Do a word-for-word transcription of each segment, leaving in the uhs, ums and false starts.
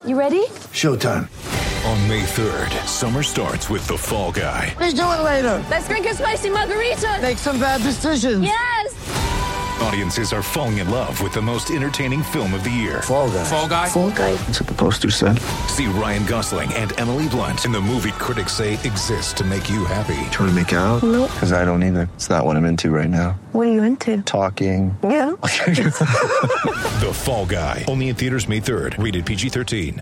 You ready? Showtime. On May third, summer starts with The Fall Guy. Let's do it later. Let's drink a spicy margarita. Make some bad decisions. Yes. Audiences are falling in love with the most entertaining film of the year. Fall Guy. Fall Guy? Fall Guy. That's what the poster said. See Ryan Gosling and Emily Blunt in the movie critics say exists to make you happy. Trying to make it out? Nope. Because I don't either. It's not what I'm into right now. What are you into? Talking. Yeah. The Fall Guy. Only in theaters May third. Rated P G thirteen.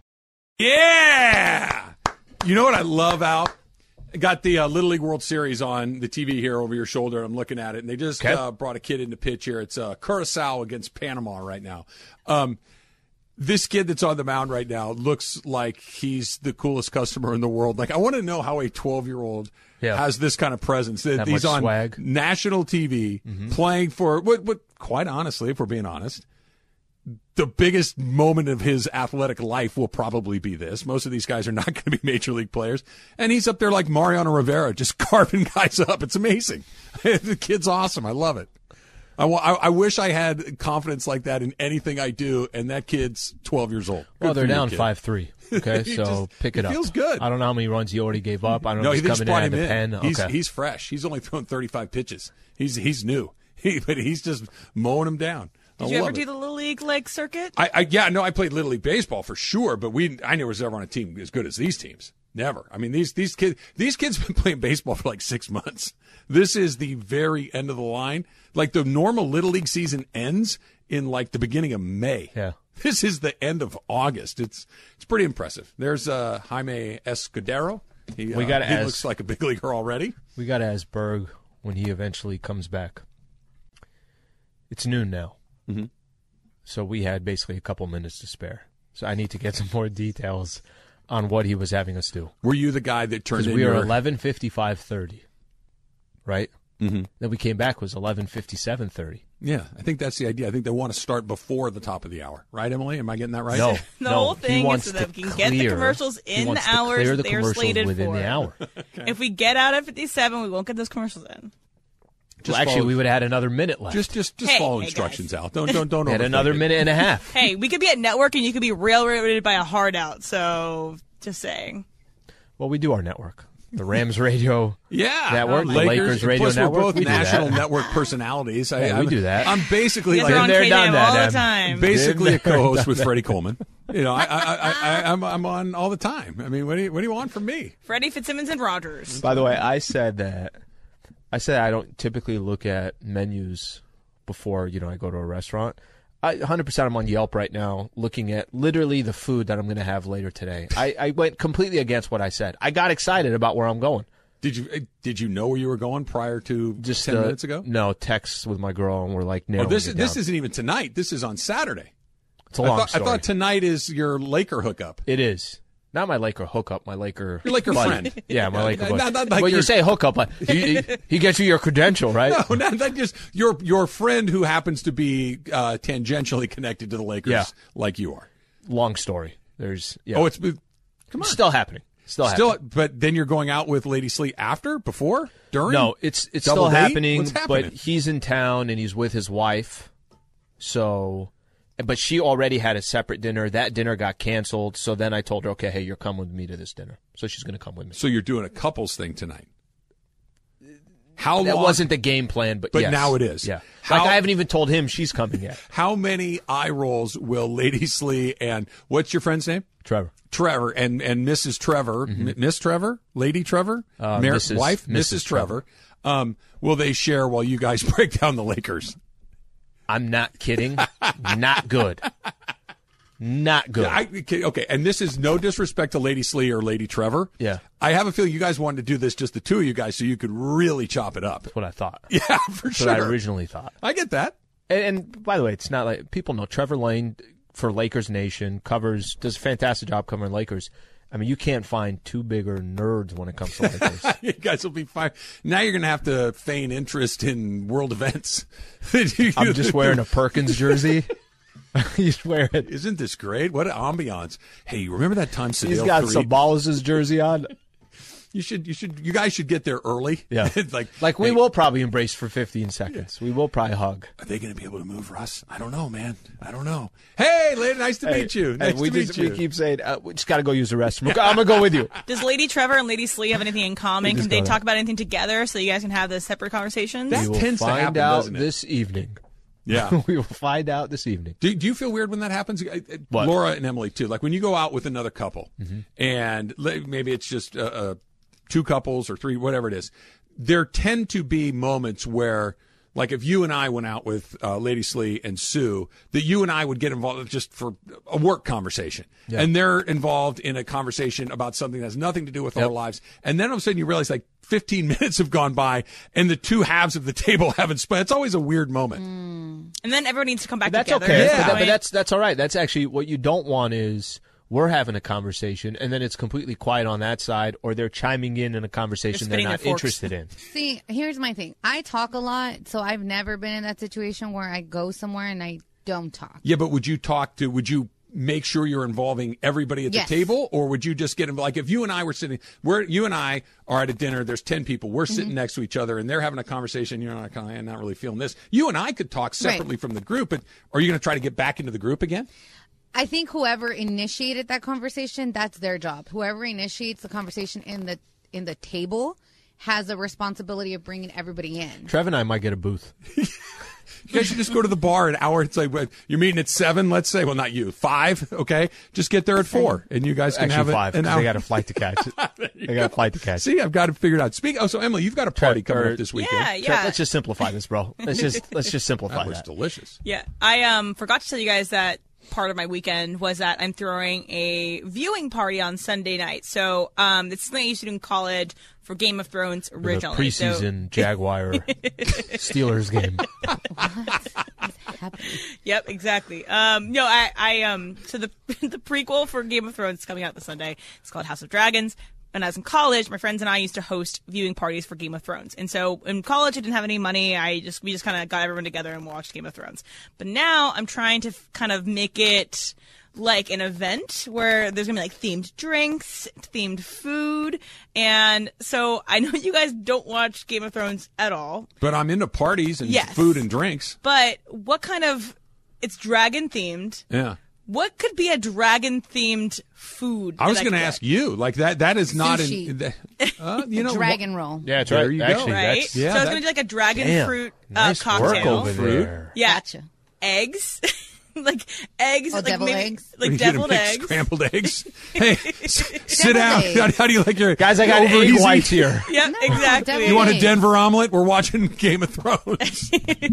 Yeah! You know what I love, Al? I got the uh, Little League World Series on the T V here over your shoulder. I'm looking at it, and they just Okay. uh, brought a kid into pitch here. It's uh, Curacao against Panama right now. Um, this kid that's on the mound right now looks like he's the coolest customer in the world. Like, I want to know how a twelve-year-old Yeah. has this kind of presence. That That he's much on swag. national T V playing for what, what? Quite honestly, if we're being honest, the biggest moment of his athletic life will probably be this. Most of these guys are not going to be major league players. And he's up there like Mariano Rivera, just carving guys up. It's amazing. The kid's awesome. I love it. I, wa- I, I wish I had confidence like that in anything I do, and that kid's twelve years old. Good Well, they're for you, down kid. five three. Okay, He so just- pick it he up. feels good. I don't know how many runs he already gave up. I don't know No, if he he's just coming brought in him at the in. pen. He's, Okay. he's fresh. He's only thrown thirty-five pitches. He's he's new, he, but he's just mowing them down. I Did you ever love do it. the Little League like circuit? I, I yeah, no, I played Little League baseball for sure, but we I never was ever on a team as good as these teams. Never. I mean, these these kids these kids have been playing baseball for like six months. This is the very end of the line. Like the normal Little League season ends in like the beginning of May. Yeah. This is the end of August. It's it's pretty impressive. There's uh, Jaime Escudero. He, We uh, gotta he ask- looks like a big leaguer already. We got to ask Berg when he eventually comes back. It's noon now. Mm-hmm. So we had basically a couple minutes to spare. So I need to get some more details on what he was having us do. Were you the guy that turned Because in we were your eleven fifty-five thirty, right? Mm-hmm. Then we came back was eleven fifty-seven thirty. Yeah, I think that's the idea. I think they want to start before the top of the hour. Right, Emily? Am I getting that right? No, The no, whole he thing is wants so that to we can get the clear- commercials he in wants the to hours clear the they're commercials slated within for. the hour. If we get out at fifty-seven, we won't get those commercials in. Well, actually, follow- we would have had another minute left. Just just just Hey, follow hey, instructions guys. out. Don't don't don't. We had overthink another it. minute and a half. Hey, we could be at network and you could be railroaded by a hard out. So, just saying. Well, we do our network. The Rams radio Yeah, network, Oh, the my Lakers radio plus network. We're both we do national that. network personalities. I, Yeah, we I'm- do that. I'm basically You guys like are on Been there, K done J M that, all the Em. time. basically Been a there, co-host done with that. Freddie Coleman. You know, I, I, I, I, I'm I'm on all the time. I mean, what do you what do you want from me? Freddie Fitzsimmons and Rogers. By the way, I said that. I said I don't typically look at menus before you know I go to a restaurant. I one hundred percent I'm on Yelp right now, looking at literally the food that I'm going to have later today. I, I went completely against what I said. I got excited about where I'm going. Did you uh, did you know where you were going prior to Just ten uh, minutes ago? No, texts with my girl, and we're like, Oh, narrowing this it this down. isn't even tonight. This is on Saturday. It's a I long thought, I story. thought tonight is your Laker hookup. It is. Not my Laker hookup, my Laker Your Laker buddy. friend. Yeah, my Laker Not- buddy. not- not like well, your- you say hookup, like, he, he, he gets you your credential, right? No, not, not just your your friend who happens to be uh, tangentially connected to the Lakers, Yeah. like you are. Long story. There's yeah. Oh, it's come on, still happening. Still, still. happening. But then you're going out with Lady Slee after, before, during? No, it's it's Double still date? happening, What's happening? but he's in town and he's with his wife. So, but she already had a separate dinner. That dinner got canceled. So then I told her, okay, hey, you're coming with me to this dinner. So she's going to come with me. So you're doing a couples thing tonight. How That long? wasn't the game plan, but But yes. now it is. Yeah, How- like I haven't even told him she's coming yet. How many eye rolls will Lady Slee and what's your friend's name? Trevor. Trevor and, and Missus Trevor, M- Miss Trevor, Lady Trevor, Uh, Mar- Missus wife, Missus Missus Trevor. Um, will they share while you guys break down the Lakers? I'm not kidding. Not good. Not good. I, okay, okay, and this is no disrespect to Lady Slee or Lady Trevor. Yeah. I have a feeling you guys wanted to do this, just the two of you guys, so you could really chop it up. That's what I thought. Yeah, for That's sure. what I originally thought. I get that. And, and by the way, it's not like people know Trevor Lane for Lakers Nation covers does a fantastic job covering Lakers. I mean, you can't find two bigger nerds when it comes to Lakers. You guys will be fine. Now you're going to have to feign interest in world events. You- I'm just wearing a Perkins jersey. He's wearing. Isn't this great? What an ambiance. Hey, you remember that time Sedale He's got three? Sabalas' jersey on. You should, you should, you guys should get there early. Yeah. like, Like, we hey, will probably embrace for fifteen seconds. We will probably hug. Are they going to be able to move, Russ? I don't know, man. I don't know. Hey, lady, nice to meet you. Hey, Nice we to just, meet you. We keep saying, uh, we just got to go use the restroom. I'm going to go with you. Does Lady Trevor and Lady Slee have anything in common? just Can they go talk there. about anything together so you guys can have the separate conversations? That We will tends to find happen, out doesn't it? this evening. Yeah. We will find out this evening. Do, do you feel weird when that happens? I- I- What? Laura and Emily, too. Like when you go out with another couple, Mm-hmm. and le- maybe it's just uh, uh, two couples or three, whatever it is, there tend to be moments where, like if you and I went out with uh, Lady Slee and Sue, that you and I would get involved just for a work conversation. Yeah. And they're involved in a conversation about something that has nothing to do with Yep. our lives. And then all of a sudden you realize like fifteen minutes have gone by and the two halves of the table haven't split. It's always a weird moment. And then everyone needs to come back That's together. okay. Yeah. But, that- but that's that's all right. That's actually what you don't want is we're having a conversation and then it's completely quiet on that side, or they're chiming in in a conversation they're spinning not their forks. interested in. See, here's my thing. I talk a lot, so I've never been in that situation where I go somewhere and I don't talk. Yeah, but would you talk to, would you make sure you're involving everybody at Yes. the table, or would you just get involved? Like if you and I were sitting, we're, you and I are at a dinner, there's ten people, we're sitting Mm-hmm. next to each other and they're having a conversation, you're not, kind of, not really feeling this. You and I could talk separately Right. from the group, but are you going to try to get back into the group again? I think whoever initiated that conversation, that's their job. Whoever initiates the conversation in the in the table has a responsibility of bringing everybody in. Trev and I might get a booth. You guys should just go to the bar an hour. It's like, what, you're meeting at seven, let's say. Well, not you. Five, okay? Just get there at four, and you guys can Actually, have it five, an because hour. they got a flight to catch. They got a flight to catch. See, I've got it figured out. Speak. Oh, so Emily, you've got a party Trev, coming or- up this weekend. Yeah, Trev, yeah. let's just simplify this, bro. Let's just let's just simplify That was that. delicious. Yeah, I um forgot to tell you guys that part of my weekend was that I'm throwing a viewing party on Sunday night. So um, it's something I used to do in college for Game of Thrones The originally. So- preseason Jaguar Steelers game. Yep, exactly. Um, no, I, I, um, so the the prequel for Game of Thrones is coming out this Sunday. It's called House of Dragons. When I was in college, my friends and I used to host viewing parties for Game of Thrones. And so in college, I didn't have any money. I just we just kind of got everyone together and watched Game of Thrones. But now I'm trying to f- kind of make it like an event where there's gonna be like themed drinks, themed food, and so I know you guys don't watch Game of Thrones at all. But I'm into parties and Yes. food and drinks. But what kind of it's dragon themed? Yeah. What could be a dragon themed food? I was going to ask you, like that. That is not Sushi. in. that- Uh, you know, Dragon roll. Yeah, it's There right. you go. Actually, Right? that's Yeah, so it's that- going to be like a dragon damn, fruit uh, nice cocktail. work over there. Yeah. Gotcha. Eggs. like eggs. Oh, like deviled maybe, eggs? What are Like you gonna deviled make, eggs. scrambled eggs. Hey, s- sit Deviled down. eggs. How, how do you like your Guys, I got over egg easy? whites here. Yep, No, exactly. deviled You want a eggs. Denver omelet? We're watching Game of Thrones.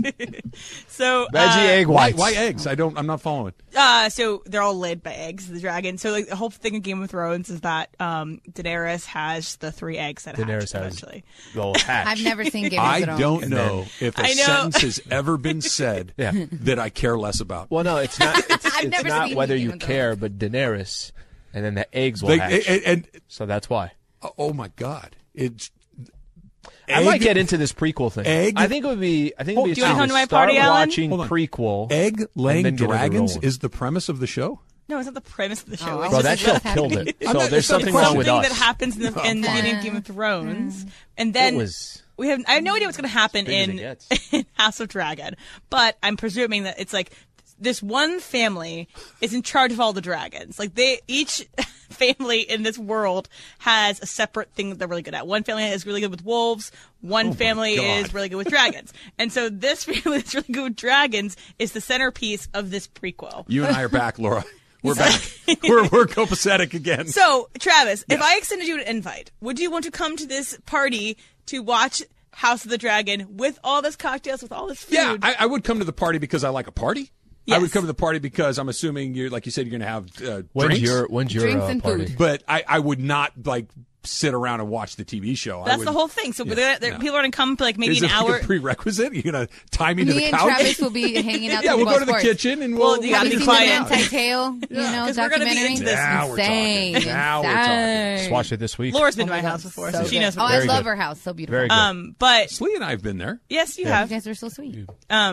So, Veggie uh, egg why, whites. why eggs? I don't. I'm not following. Uh, so they're all laid by eggs, the dragon. So like the whole thing of Game of Thrones is that um, Daenerys has the three eggs that Daenerys hatch has eventually. the hatch. I've never seen Game of I Thrones. don't And know if a I know. sentence has ever been said Yeah. that I care less about. Well, no, it's not. It's, I've it's never not seen whether Game you of care, but Daenerys, and then the eggs will Like, hatch. and, and so that's why. oh my God, it's. I might egg- get into this prequel thing. Egg- I think it would be. I think it would be Do you wanna interesting come to my start party, Alan? watching Hold on. prequel. Egg laying then get into dragons rolling. is the premise of the show. No, it's not the premise of the show. Oh, It's Bro, just that show what's killed happening. it. I'm So not- there's it's not the something question. wrong with thing us. that happens in the, in the beginning of Game of Thrones, and then It was. we have. I have no idea what's going to happen big as it in, gets. in House of Dragon, but I'm presuming that it's like this one family is in charge of all the dragons. Like they each family in this world has a separate thing that they're really good at. One family is really good with wolves. One family God. is really good with dragons. And so this family that's really good with dragons is the centerpiece of this prequel. You and I are back, Laura. We're back. we're we're copacetic again. So, Travis, if I extended you an invite, would you want to come to this party to watch House of the Dragon with all this cocktails, with all this food? yeah, I, I would come to the party because I like a party. I Yes. would come to the party because I'm assuming you're, like you said, you're going to have uh, When's drinks. your When's your Drinks uh, and party? food. But I, I would not like sit around and watch the T V show. I That's would, the whole thing. So Yeah, they're, they're, no. people are going to come for like maybe Is an it hour. like a prerequisite? You're going to tie me to Me the and couch? Travis will be hanging out. yeah, to we'll go to the sports. kitchen and Well, we'll. you gotta Have be you quiet. seen the Manti Tale, you know, 'cause we're gonna be documentary? into this. Now we're talking. Insane. Now we're talking. Insane. Just watched it this week. Laura's been Oh to my my house God, before, so so she good. knows Oh, what I Very love good. her house. So beautiful. Very good. Um, but Slee and I have been there. yes, you Yeah. have. You guys are so sweet. Um,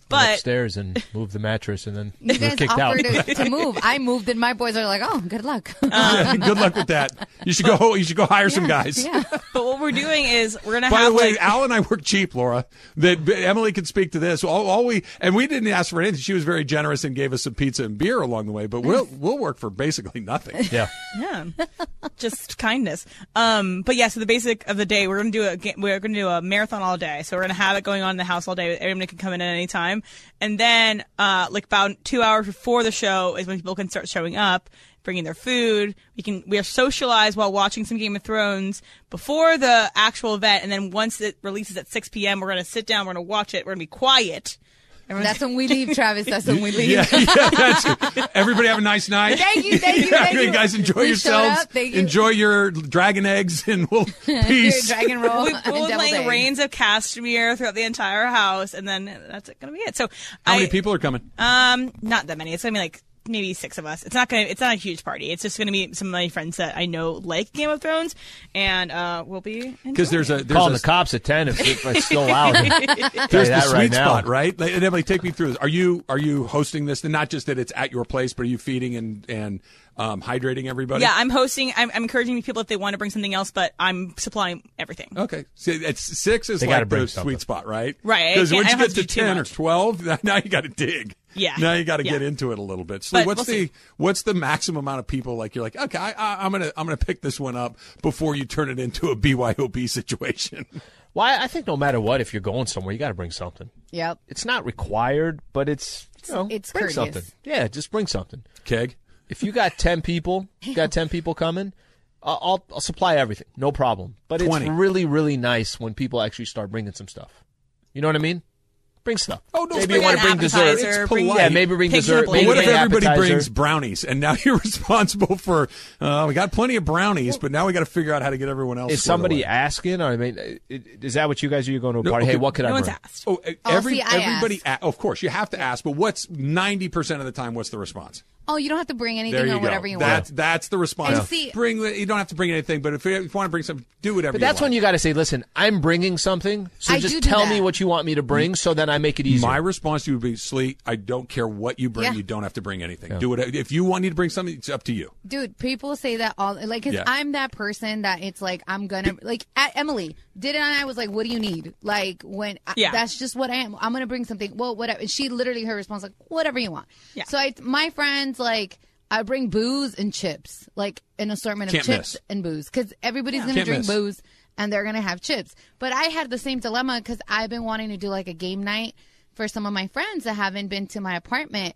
But upstairs and move the mattress, and then You we're guys kicked out. offered to, to move. I moved, and my boys are like, "Oh, good luck." Yeah, good luck with that. You should go. You should go hire some guys. Yeah. but what we're doing is we're gonna By have the way, like, Al and I work cheap, Laura. That Emily can speak to this. All, all we and we didn't ask for anything. She was very generous and gave us some pizza and beer along the way. But we'll we'll work for basically nothing. Yeah. Yeah, just kindness. Um, but yeah, so the basic of the day, we're gonna do a ga- we're gonna do a marathon all day. So we're gonna have it going on in the house all day. Everybody can come in at any time, and then uh, like about two hours before the show is when people can start showing up, bringing their food. We can we are socialized while watching some Game of Thrones before the actual event, and then once it releases at six p.m., we're gonna sit down, we're gonna watch it, we're gonna be quiet. That's when we leave, Travis. That's when we leave. Yeah, yeah, that's, everybody have a nice night. Thank you, thank you, Yeah, thank you. guys, enjoy We showed yourselves. up, thank you. Enjoy your dragon eggs, and we'll Your peace. dragon roll. We, and we'll be deviled playing egg. Reigns of Castamere throughout the entire house, and then that's gonna be it. So How I, many people are coming? Um, not that many. It's gonna be like maybe six of us. It's not gonna. It's not a huge party. It's just gonna be some of my friends that I know like Game of Thrones, and uh, we'll be Because there's a there's Calling a, the cops at ten if, if it's still loud. Tell you there's the that sweet right now. spot, right? Like, and Emily, take me through this. Are you are you hosting this? And not just that it's at your place, but are you feeding and and um, hydrating everybody? Yeah, I'm hosting. I'm, I'm encouraging people if they want to bring something else, but I'm supplying everything. Okay. So it's six is They gotta like bring the something. sweet spot, right? Right, I Because can't- once I you don't get have to to do too ten or much. twelve, now you got to dig. Yeah. Now you got to Yeah. get into it a little bit. So But what's we'll the see. what's the maximum amount of people? Like you're like, okay, I, I, I'm gonna I'm gonna pick this one up before you turn it into a B Y O B situation. Well, I I think no matter what, if you're going somewhere, you got to bring something. Yep. It's not required, but it's you know, it's bring courteous. something. Yeah, just bring something. Keg. If you got ten people, you got ten people coming, I'll, I'll, I'll supply everything, no problem. But twenty. it's really, really nice when people actually start bringing some stuff. You know what I mean? Bring stuff. Oh, no, maybe bring you want to an bring dessert. appetizer, It's bring- polite. Yeah, maybe bring Pig dessert. nibble. Maybe What if bring everybody appetizer. brings brownies and now you're responsible for? Uh, we got plenty of brownies, but now we got to figure out how to get everyone else. Is squared somebody away. asking? Or, I mean, i- is that what you guys are? You're going to a No, party? okay. Hey, what could No I one's bring? asked. Oh, uh, Oh, every see, I everybody. asked. A- of course, you have to ask. But what's ninety percent of the time? What's the response? Oh, you don't have to bring There anything you or go. whatever you that's want. that's the response. And see- bring. You don't have to bring anything, but if you, if you want to bring something, do whatever. But that's you when like. you got to say, listen, I'm bringing something, so I just do do tell that. me what you want me to bring, so then I make it easier. My response to you would be, Slee, I don't care what you bring. Yeah. You don't have to bring anything. Do it. If you want me to bring something, it's up to you. Dude, people say that all like because Yeah. I'm that person that it's like I'm gonna like at Emily did it and I was like, what do you need? Like when I, Yeah. that's just what I am. I'm gonna bring something. Well, whatever. And she literally her response like whatever you want. Yeah. So I my friends like I bring booze and chips, like an assortment of Can't chips miss. and booze because everybody's gonna Can't drink miss. booze and they're gonna have chips. But I had the same dilemma because I've been wanting to do like a game night for some of my friends that haven't been to my apartment,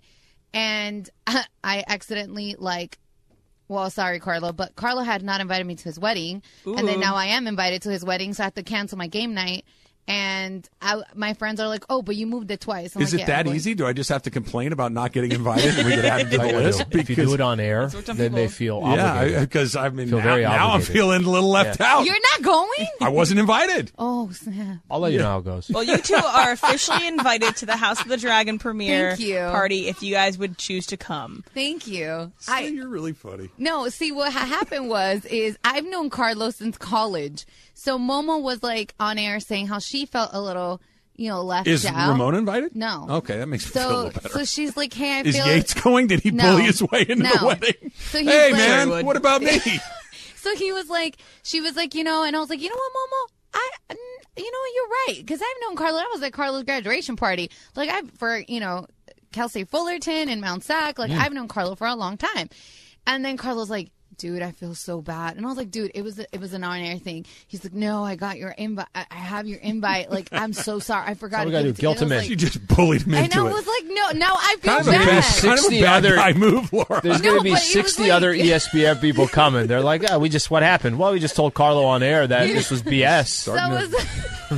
and I accidentally like. Well, sorry, Carlo, but Carlo had not invited me to his wedding, and then Ooh. now I am invited to his wedding, so I have to cancel my game night. And I, my friends are like, "Oh, but you moved it twice." I'm Is like, it "Yeah, that I'm going." easy? Do I just have to complain about not getting invited and we get added to Tell the you what, list? if you do it on air, worked on then they people. feel yeah, obligated. because I mean, Feel now, very now I'm obligated. feeling a little left out. You're not going? I wasn't invited. Oh, snap. I'll let you know how it goes. Well, you two are officially invited to the House of the Dragon premiere Thank you. party if you guys would choose to come. Thank you. Slee, I you're really funny. no. See, what ha- happened was is I've known Carlos since college. So Momo was like on air saying how she felt a little, you know, left Is out. Ramona invited? No. Okay, that makes me feel a So, little better. so she's like, "Hey, I Is feel." Yates going? Did he No. bully his way into the No. wedding? So he's hey, like- man, Would. what about me? So he was like, she was like, you know, and I was like, you know what, Momo, I, mm, you know, you're right, because I've known Carlo. I was at Carlo's graduation party, like I for you know, Kelsey Fullerton and Mount Sac. Like I've known Carlo for a long time, and then Carlo's like, dude, I feel so bad, and I was like, dude, it was it was an on-air thing. He's like, no, I got your invite. I I have your invite. Like I'm so sorry, I forgot. All we to gotta give do, it to you." guilt And I him was in. You like- just bullied him And into I it. was like, no, now I feel kind of a bad. bad, kind of a sixty bad other- guy move, Laura. There's No, going to be but it was sixty like- other E S P N people coming. They're like, oh, we just, what happened? Well, we just told Carlo on air that this was B S. That was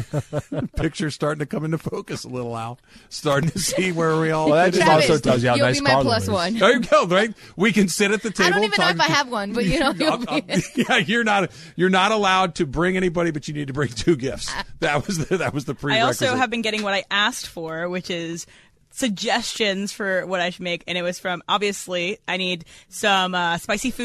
Picture's starting to come into focus a little, Al. Starting to see where we all. Well, that fit just in. Travis, also tells you how you'll nice be my Carlo plus is. one. There you go. Right, we can sit at the table. I don't even know talk- if I have one, but you know, you'll Um, be. um, yeah, you're not. You're not allowed to bring anybody, but you need to bring two gifts. That was the, that was the I prerequisite. also have been getting what I asked for, which is suggestions for what I should make, and it was from obviously I need some uh, spicy food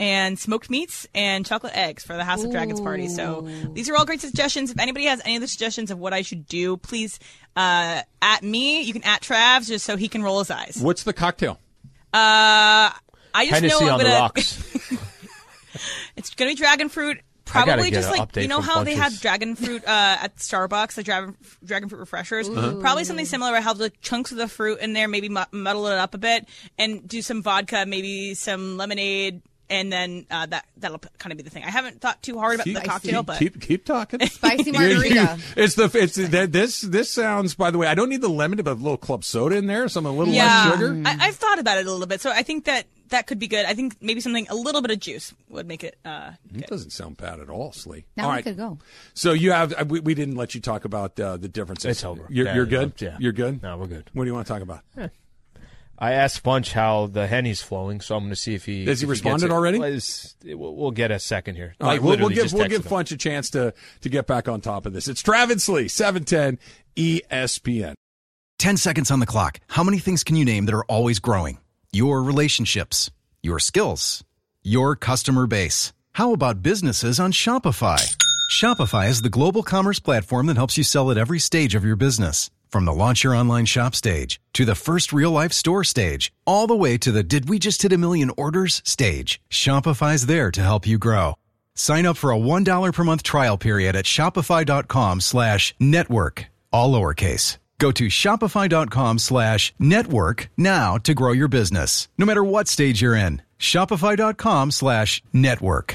and smoked meats and chocolate eggs for the House of Dragons party. So these are all great suggestions. If anybody has any other suggestions of what I should do, please uh, at me. You can at Trav just so he can roll his eyes. What's the cocktail? Uh, I just Hennessy know I'm on the gonna. rocks. It's gonna be dragon fruit. I gotta Probably get just an like update you know from how they Bunches. have dragon fruit uh, at Starbucks, the dragon dragon fruit refreshers. Probably something similar. Where have the chunks of the fruit in there, maybe mu- muddle it up a bit, and do some vodka, maybe some lemonade, and then uh, that that'll kind of be the thing. I haven't thought too hard about Keep- the cocktail, keep, but keep keep talking. Spicy You- you- margarita. it's the it's that this this sounds. By the way, I don't need the lemon, but a little club soda in there, some a little yeah, less sugar. I, I've thought about it a little bit, so I think that that could be good. I think maybe something a little bit of juice would make it. Uh, It doesn't sound bad at all, Slee. Now all we right. could go. So you have we, we didn't let you talk about uh, the differences. It's over. You're, Yeah, you're good. yeah. You're good. No, we're good. What do you want to talk about? I asked Bunch how the Henny's flowing, so I'm going to see if he Has he if responded gets it. already? Well, it's- it- We'll we'll get a second here. All right, Like, we'll, we'll literally give just we'll texted give him. Funch a chance to to get back on top of this. It's Travis Lee, seven ten E S P N. ten seconds on the clock. How many things can you name that are always growing? Your relationships, your skills, your customer base. How about businesses on Shopify? Shopify is the global commerce platform that helps you sell at every stage of your business. From the launch your online shop stage to the first real life store stage, all the way to the did we just hit a million orders stage. Shopify's there to help you grow. Sign up for a one dollar per month trial period at shopify.com slash network, all lowercase. Go to shopify.com slash network now to grow your business, no matter what stage you're in. Shopify.com slash network.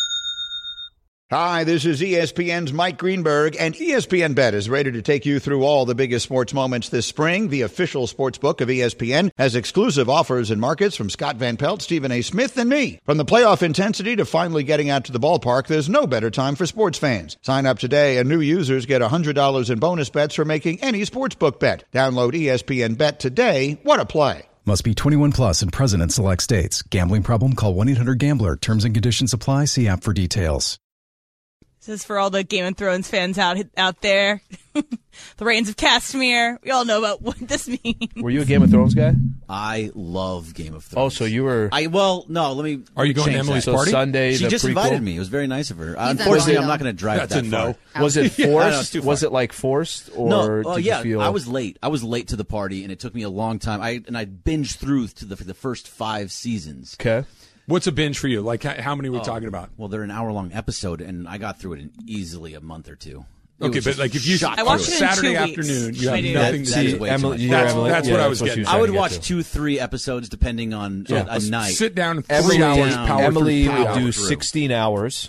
Hi, this is E S P N's Mike Greenberg, and E S P N Bet is ready to take you through all the biggest sports moments this spring. The official sports book of E S P N has exclusive offers and markets from Scott Van Pelt, Stephen A. Smith, and me. From the playoff intensity to finally getting out to the ballpark, there's no better time for sports fans. Sign up today, and new users get one hundred dollars in bonus bets for making any sportsbook bet. Download E S P N Bet today. What a play. Must be twenty-one plus and present in select states. Gambling problem? Call one eight hundred gambler. Terms and conditions apply. See app for details. This is for all the Game of Thrones fans out out there. The Reigns of Castamere. We all know about what this means. Were you a Game of Thrones guy? I love Game of Thrones. Oh, so you were. I well, no. Let me. Are you going to change Emily's that. So party? Sunday, She the just prequel? invited me. It was very nice of her. He's Unfortunately, a I'm no. not going to drive That's that a far. no. Was it Yeah, I know, forced? it's too far. Was it like forced, or No, did uh, you yeah, feel? I was late. I was late to the party, and it took me a long time. I and I binged through to the the first five seasons. Okay. What's a binge for you? Like how, how many are we talking about? Well, they're an hour long episode, and I got through it in easily a month or two. It Okay, was but just like if you shot I watched through it in Saturday two weeks. afternoon, you I have did. nothing That- to that do. is way too Emily, much. you That's- Emily, that's yeah, what I was she getting at. trying I would to get watch to. two, three episodes depending on Yeah. a, a night. Sit down and Every three hours down. power Emily through would power do through. sixteen hours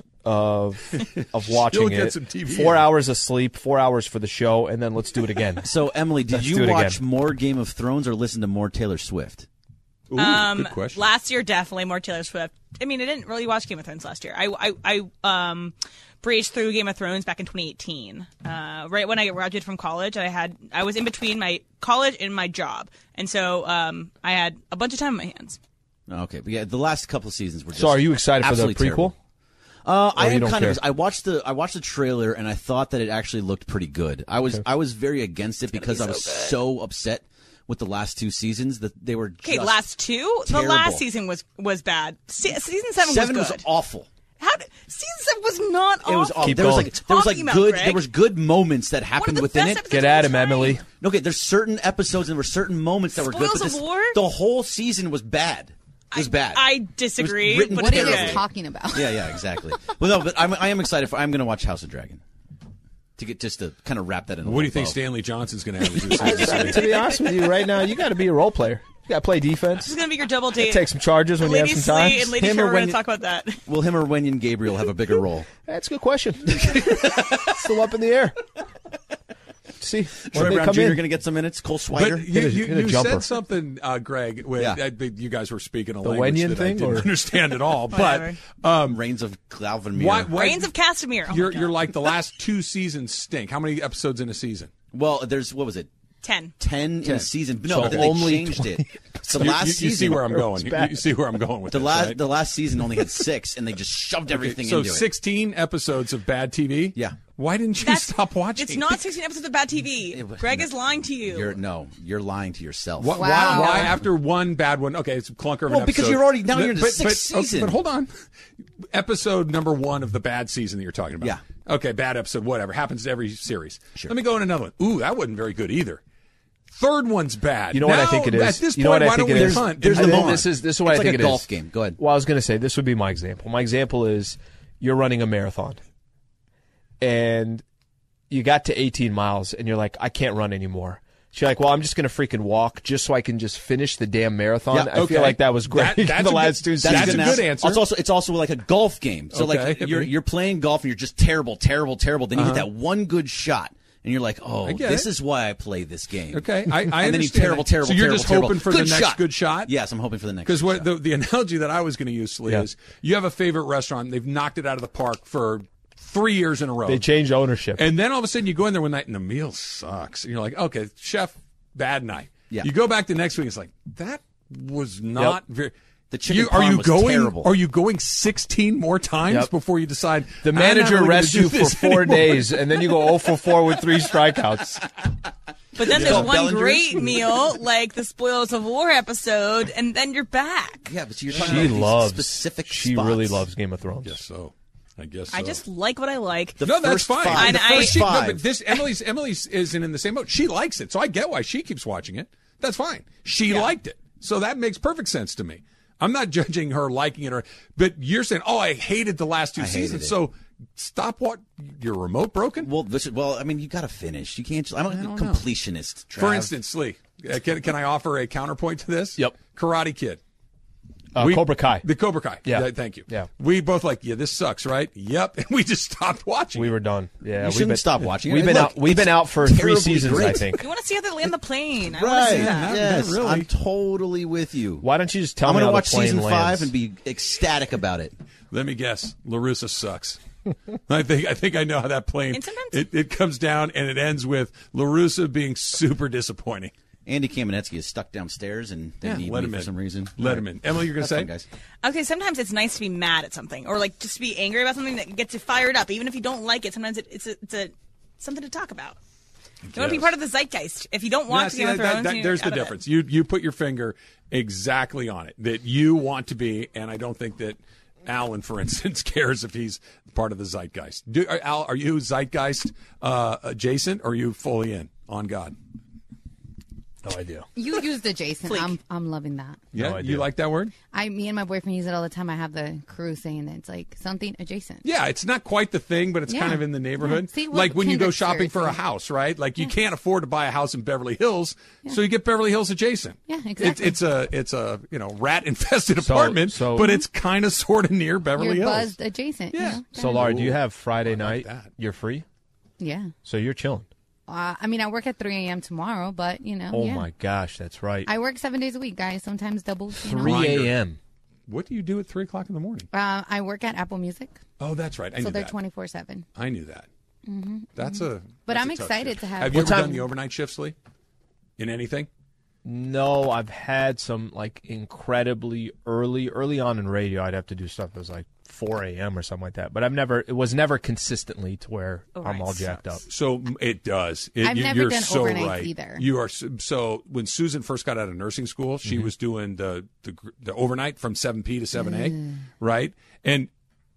of of watching You'll get it. some T V Four in. hours of sleep, four hours for the show, and then let's do it again. So, Emily, did Let's you do it watch again. more Game of Thrones or listen to more Taylor Swift? Ooh, Um, good question. Last year, definitely more Taylor Swift. I mean, I didn't really watch Game of Thrones last year. I, I, I um, breezed through Game of Thrones back in twenty eighteen, uh, right when I graduated from college. I had I was in between my college and my job, and so um, I had a bunch of time on my hands. Okay, but yeah, the last couple of seasons were just So, are you excited for the absolutely prequel? terrible. Uh, I Or you am don't kind care? of. I watched the I watched the trailer and I thought that it actually looked pretty good. I was I was very against it because I was so upset with the last two seasons that they were. Okay, just last two. The terrible. last season was was bad. Se- season seven, Seven was was good. awful. How did, season seven was not awful. It was awful. Keep There was going. like there was like Talking about, good Greg. there was good moments that One of happened the within best it. episodes Get of at all him, time. Emily. Okay, there's certain episodes and there were certain moments that were good, Spoils but of this, War? the whole season was bad. It was I, bad. I disagree. It was written but What are you okay. guys talking about? Yeah, yeah, exactly. Well, no, but I'm, I am excited for. I'm going to watch House of Dragon to get just to kind of wrap that in. A What do you little think bow. Stanley Johnson's going to have as his season? To be honest with you, right now, you got to be a role player. You got to play defense. This is gonna be your double date. Take some charges when Lady you have some time. Slee and Lady Him or Trevor, we're when gonna you- talk about that. Will him or Wenyan Gabriel have a bigger role? That's a good question. Still up in the air. See, Troy when they Brown come Junior in, going to get some minutes. Cole Swider. But you, Hit a- you, hit a you jumper. said something, uh, Greg. When Yeah. I, you guys were speaking a The language Wenyan that I thing, didn't or- understand at all. but Whatever. um, Reigns of Glavenmere. why, why, Reigns of Castamere. Oh my you're God. you're like the last two seasons stink. How many episodes in a season? Well, there's what was it? ten. Ten in a season. No, So they only changed it. The You- last you, you season see where I'm going. was You, bad. you see where I'm going with The this, last right? the last season only had six, and they just shoved everything Okay, so into it. sixteen episodes of bad T V. Yeah. Why didn't you That's- stop watching? It's not sixteen episodes of bad T V. Greg is lying to you. You're no, you're lying to yourself. Why, why, why after one bad one? Okay, it's a clunker of an Well, because episode. you're already- now you're in the but, sixth but, okay, season. but hold on. Episode number one of the bad season that you're talking about. Yeah. Okay, bad episode, whatever. Happens to every series. Sure. Let me go in another one. Ooh, that wasn't very good either. Third one's bad. You know what I Now, think it is? At this you know point, what I why think don't it we is? punt? There's I the think moment. This is this is what It's I like think a it golf is. game. Go ahead. Well, I was going to say this would be my example. My example is you're running a marathon, and you got to eighteen miles, and you're like, I can't run anymore. So you're like, well, I'm just going to freaking walk just so I can just finish the damn marathon. Yeah, I okay. feel like that was great. That- that's the a last good- two that's seasons. a good answer. It's also it's also like a golf game. So Okay, like you're okay. you're playing golf and you're just terrible, terrible, terrible. Then you Uh-huh. hit that one good shot. And you're like, oh, I get this it. is why I play this game. Okay, I, I and then you understand terrible, that. terrible, So you're terrible, just terrible. hoping for good the next shot. good shot? Yes, I'm hoping for the next. Because good what shot. the, the analogy that I was going to use, Slee, Yeah. is you have a favorite restaurant. And they've knocked it out of the park for three years in a row. They changed ownership. And then all of a sudden you go in there one night and the meal sucks. And you're like, okay, chef, bad night. Yeah. You go back the next week, it's like, that was not very. The chicken you, are parm you was going? terrible. Are you going sixteen more times Yep. before you decide The "I'm not manager really gonna rests do you for this four anymore"? days, and then you go zero for four with three strikeouts. But then Yeah. there's one Bellinger's. great meal, like the Spoils of War episode, and then you're back. Yeah, but you're talking She about these loves specific. She spots. really loves Game of Thrones. Yes, so I guess so. I just like what I like. The no, that's first fine. five. The And I- first she- no, five. but this Emily's Emily's isn't in the same boat. She likes it, so I get why she keeps watching it. That's fine. She liked it, so that makes perfect sense to me. I'm not judging her liking it, or but you're saying, oh, I hated the last two I hated seasons. it. So stop. What your remote broken? Well, this, well, I mean, you got to finish. You can't. Just, I'm a don't know. completionist. Trav. For instance, Lee, uh, can can I offer a counterpoint to this? Yep. Karate Kid. Uh, We- Cobra Kai. The Cobra Kai. Yeah. Th- Thank you. Yeah. We both like, yeah, this sucks, right? Yep. And we just stopped watching. We it. were done. Yeah, You we've shouldn't been, stop watching it. We've been Look, out. We've been it's out for three terribly seasons, I great. think. You want to see how they land the plane? I want to see Right. that. Yes. Not really. I'm totally with you. Why don't you just tell I'm me gonna how watch the plane season lands? five and be ecstatic about it. Let me guess. LaRussa sucks. I think I think I know how that plane. And sometimes- it, it comes down and it ends with LaRussa being super disappointing. Andy Kamenetsky is stuck downstairs and they Yeah, need let me him for in. some reason. Let All him right. in. Emily, you're gonna That's say? fine, guys. Okay, sometimes it's nice to be mad at something, or like just to be angry about something that gets you fired up, even if you don't like it. Sometimes it, it's a, it's a something to talk about. You want to be Yes. part of the zeitgeist. If you don't Yeah, watch see, Game of that- Thrones, that- you're there's the out of it. difference. You you put your finger exactly on it that you want to be, and I don't think that Alan, for instance, cares if he's part of the zeitgeist. Do, are, Al, are you zeitgeist uh, adjacent, or are you fully in on God? No idea. You used adjacent. Fleek. I'm I'm loving that. Yeah, No idea. you like that word? I me and my boyfriend use it all the time. I have the crew saying that it's like something adjacent. Yeah, it's not quite the thing, but it's Yeah. kind of in the neighborhood. Yeah. See, well, like when you go kindred shopping for a spirits, house, right? Like you can't afford to buy a house in Beverly Hills, so you get Beverly Hills adjacent. Yeah, It's, exactly. it's a it's a you know rat infested So- apartment, so- but it's kind of sort of near Beverly You're Hills. buzzed adjacent. you Yeah. know? So, Laura, do you have I Friday like night? that. You're free, Yeah. so you're chilling. Uh, I mean, I work at three a.m. tomorrow, but you know. Oh yeah. my gosh, that's right. I work seven days a week, guys. Sometimes doubles. You know? three a.m. What do you do at three o'clock in the morning? Uh, I work at Apple Music, Oh, that's right. I so knew they're that. twenty-four seven. I knew that. Mm-hmm. That's a. But that's I'm a tough excited shift. to have- Have you What ever time- done the overnight shifts, Lee? In anything? No, I've had some like incredibly early, early on in radio. I'd have to do stuff that was like four a.m. or something like that. But I've never, it was never consistently to where I'm Overnight all jacked up. sucks. So mm, it does. It, I've you, never you're done so overnights right. either. You are so, so. When Susan first got out of nursing school, she Mm-hmm. was doing the, the the overnight from seven p to seven a, Mm. right? And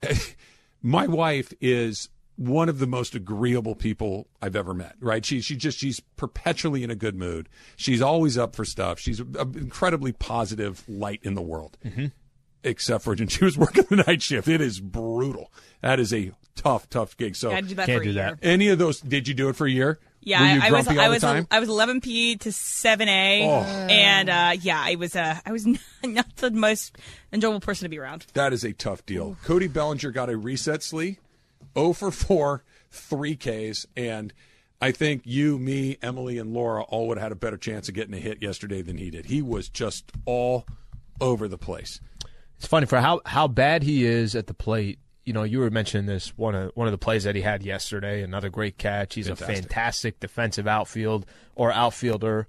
my wife is one of the most agreeable people I've ever met. Right? She she just she's perpetually in a good mood. She's always up for stuff. She's an incredibly positive light in the world. Mm-hmm. Except for when she was working the night shift, it is brutal. That is a tough, tough gig. So I had to do that Can't for a do year. that. any of those? Did you do it for a year? Yeah, Were you I, I was grumpy I all was the time? I was eleven p to seven a, Oh. and uh, yeah, I was uh, I was not the most enjoyable person to be around. That is a tough deal. Cody Bellinger got a reset, Slee. oh for four, three Ks, and I think you, me, Emily, and Laura all would have had a better chance of getting a hit yesterday than he did. He was just all over the place. It's funny for how, how bad he is at the plate. You know, you were mentioning this one of one of the plays that he had yesterday. Another great catch. He's Fantastic. a fantastic defensive outfield or outfielder.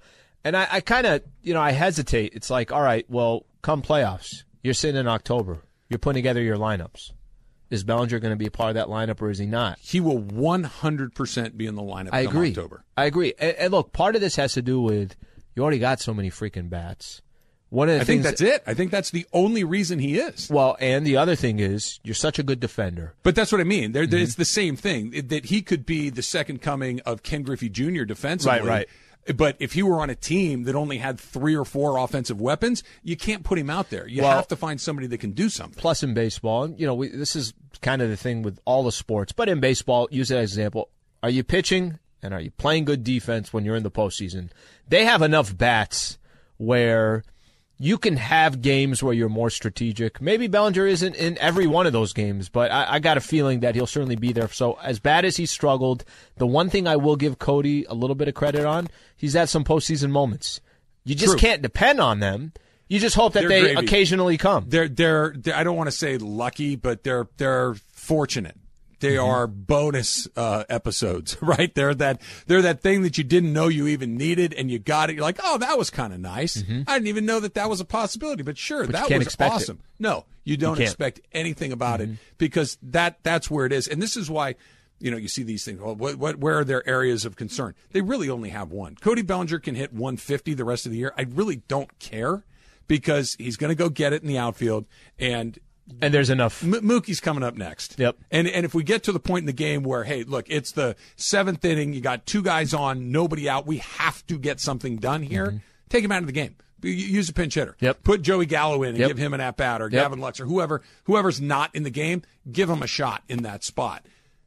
And I, I kind of, you know, I hesitate. It's like, all right, well, come playoffs, you're sitting in October. You're putting together your lineups. Is Bellinger going to be a part of that lineup, or is he not? He will one hundred percent be in the lineup I come agree. October. I agree. And, and look, part of this has to do with you already got so many freaking bats. One of the I things think that's it. I think that's the only reason he is. Well, and the other thing is you're such a good defender. But that's what I mean. There, Mm-hmm. It's the same thing, it- that he could be the second coming of Ken Griffey Junior defensively. Right, right. But if he were on a team that only had three or four offensive weapons, you can't put him out there. You Well, have to find somebody that can do something. Plus in baseball, and you know, we, this is kind of the thing with all the sports, but in baseball, use that example. Are you pitching and are you playing good defense when you're in the postseason? They have enough bats where you can have games where you're more strategic. Maybe Bellinger isn't in every one of those games, but I, I got a feeling that he'll certainly be there. So as bad as he struggled, the one thing I will give Cody a little bit of credit on, he's had some postseason moments. You just True. can't depend on them. You just hope that They're they gravy. occasionally come. They're, they're, they're, I don't want to say lucky, but they're, they're fortunate. They Mm-hmm. are bonus uh, episodes, right? They're that they're that thing that you didn't know you even needed, and you got it. You're like, oh, that was kind of nice. Mm-hmm. I didn't even know that that was a possibility, but sure, But you that can't was expect it. awesome. No, you don't can't. expect anything about Mm-hmm. it because that that's where it is, and this is why. You know, you see these things. Well, what, what, where are their areas of concern? They really only have one. Cody Bellinger can hit one fifty the rest of the year. I really don't care because he's going to go get it in the outfield, and And there's enough. M- Mookie's coming up next. Yep. And and if we get to the point in the game where, hey, look, it's the seventh inning, you got two guys on, nobody out, we have to get something done here, Mm-hmm. take him out of the game. You- Use a pinch hitter. Yep. Put Joey Gallo in and Yep. give him an at-bat, or Yep. Gavin Lux, or whoever, whoever's not in the game, give him a shot in that spot.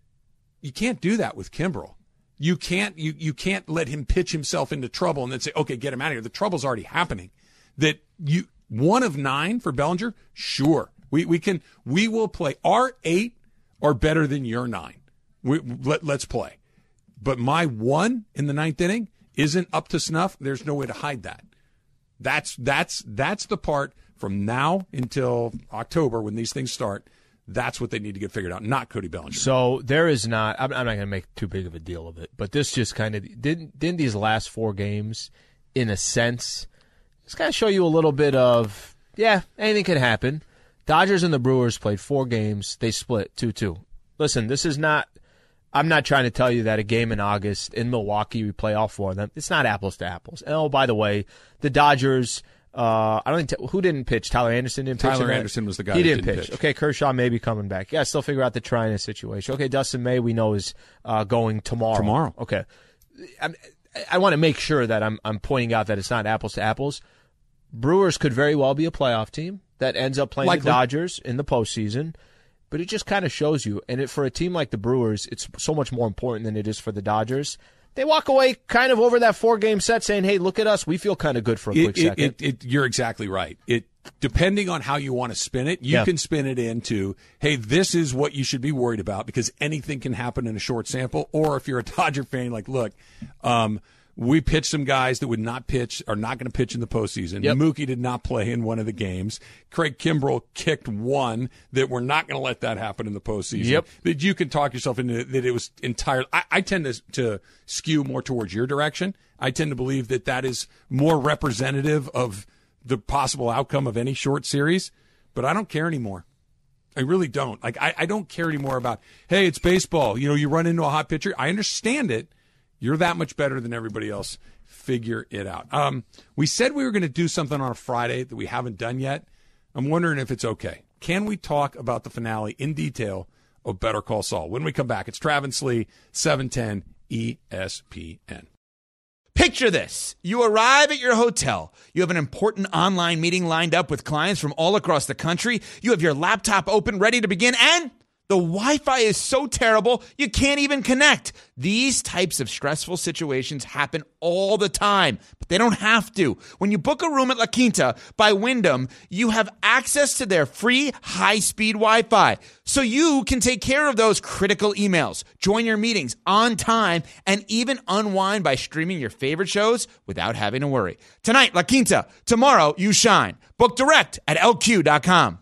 You can't do that with Kimbrel. You can't you, you can't let him pitch himself into trouble and then say, okay, get him out of here. The trouble's already happening. That you one of nine for Bellinger, sure. We we can we will play. Our eight are better than your nine. We, let, let's play. But my one in the ninth inning isn't up to snuff. There's no way to hide that. That's that's that's the part from now until October when these things start. That's what they need to get figured out, not Cody Bellinger. So there is not. I'm, I'm not going to make too big of a deal of it, but this just kind of didn't. Didn't these last four games, in a sense, just kind of show you a little bit of yeah, anything can happen. Dodgers and the Brewers played four games. They split two two. Listen, this is not. I'm not trying to tell you that a game in August in Milwaukee we play all four of them. It's not apples to apples. And oh, by the way, the Dodgers. Uh, I don't think who didn't pitch. Tyler Anderson didn't pitch. Tyler in that? Anderson was the guy He that didn't, didn't pitch. pitch. Okay, Kershaw may be coming back. Yeah, still figure out the Trina situation. Okay, Dustin May we know is uh, going tomorrow. Tomorrow. Okay, I'm, I want to make sure that I'm I'm pointing out that it's not apples to apples. Brewers could very well be a playoff team that ends up playing Likely. the Dodgers in the postseason. But it just kind of shows you, and it, for a team like the Brewers, it's so much more important than it is for the Dodgers. They walk away kind of over that four-game set saying, hey, look at us. We feel kind of good for a It- quick it- second. it- it- you're exactly right. It depending on how you want to spin it, you Yeah. can spin it into, hey, this is what you should be worried about because anything can happen in a short sample. Or if you're a Dodger fan, like, look, um, we pitched some guys that would not pitch, are not going to pitch in the postseason. Yep. Mookie did not play in one of the games. Craig Kimbrel kicked one that we're not going to let that happen in the postseason. Yep. That you can talk yourself into that it was entirely. I, I tend to, to skew more towards your direction. I tend to believe that that is more representative of the possible outcome of any short series, but I don't care anymore. I really don't. Like I, I don't care anymore about, hey, it's baseball. You know, you run into a hot pitcher. I understand it. You're that much better than everybody else. Figure it out. Um, we said we were going to do something on a Friday that we haven't done yet. I'm wondering if it's okay. Can we talk about the finale in detail of Better Call Saul? When we come back, it's Travis Lee, seven ten E S P N. Picture this. You arrive at your hotel. You have an important online meeting lined up with clients from all across the country. You have your laptop open, ready to begin, and the Wi-Fi is so terrible, you can't even connect. These types of stressful situations happen all the time, but they don't have to. When you book a room at La Quinta by Wyndham, you have access to their free high-speed Wi-Fi, so you can take care of those critical emails, join your meetings on time, and even unwind by streaming your favorite shows without having to worry. Tonight, La Quinta. Tomorrow, you shine. Book direct at L Q dot com.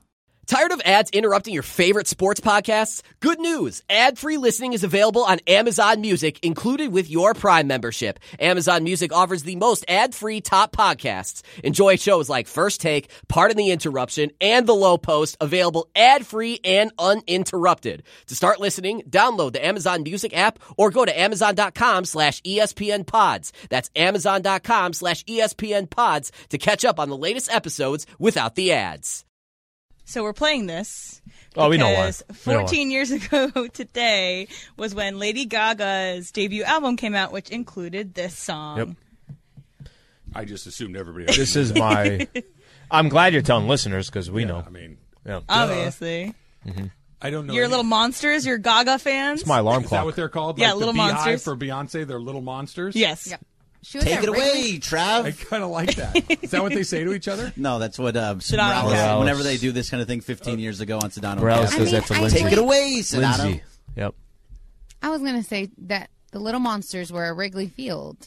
Tired of ads interrupting your favorite sports podcasts? Good news! Ad-free listening is available on Amazon Music, included with your Prime membership. Amazon Music offers the most ad-free top podcasts. Enjoy shows like First Take, Pardon the Interruption, and The Low Post, available ad-free and uninterrupted. To start listening, download the Amazon Music app or go to amazon.com slash ESPN pods. That's amazon.com slash ESPN pods to catch up on the latest episodes without the ads. So we're playing this Oh, we know why. because We know why. fourteen years ago today was when Lady Gaga's debut album came out, which included this song. Yep. I just assumed everybody else This knew is that. my. I'm glad you're telling listeners because we Yeah, know. I mean, yeah. Obviously. Mm-hmm. I don't know. You're any- little monsters. You're Gaga fans. It's my alarm Is that clock. what they're called? Yeah, Like little the Beehive monsters. for Beyonce. They're little monsters. Yes. Yep. She was Take at it Wrigley. away, Trav. I kind of like that. Is that what they say to each other? No, that's what uh, Sedano. Morales, Morales. whenever they do this kind of thing fifteen years ago on Sedano. Morales Yeah. says I that to mean, I Lindsay. Take it away, Sedano. Lindsay. Yep. I was gonna say that the Little Monsters were at Wrigley Field,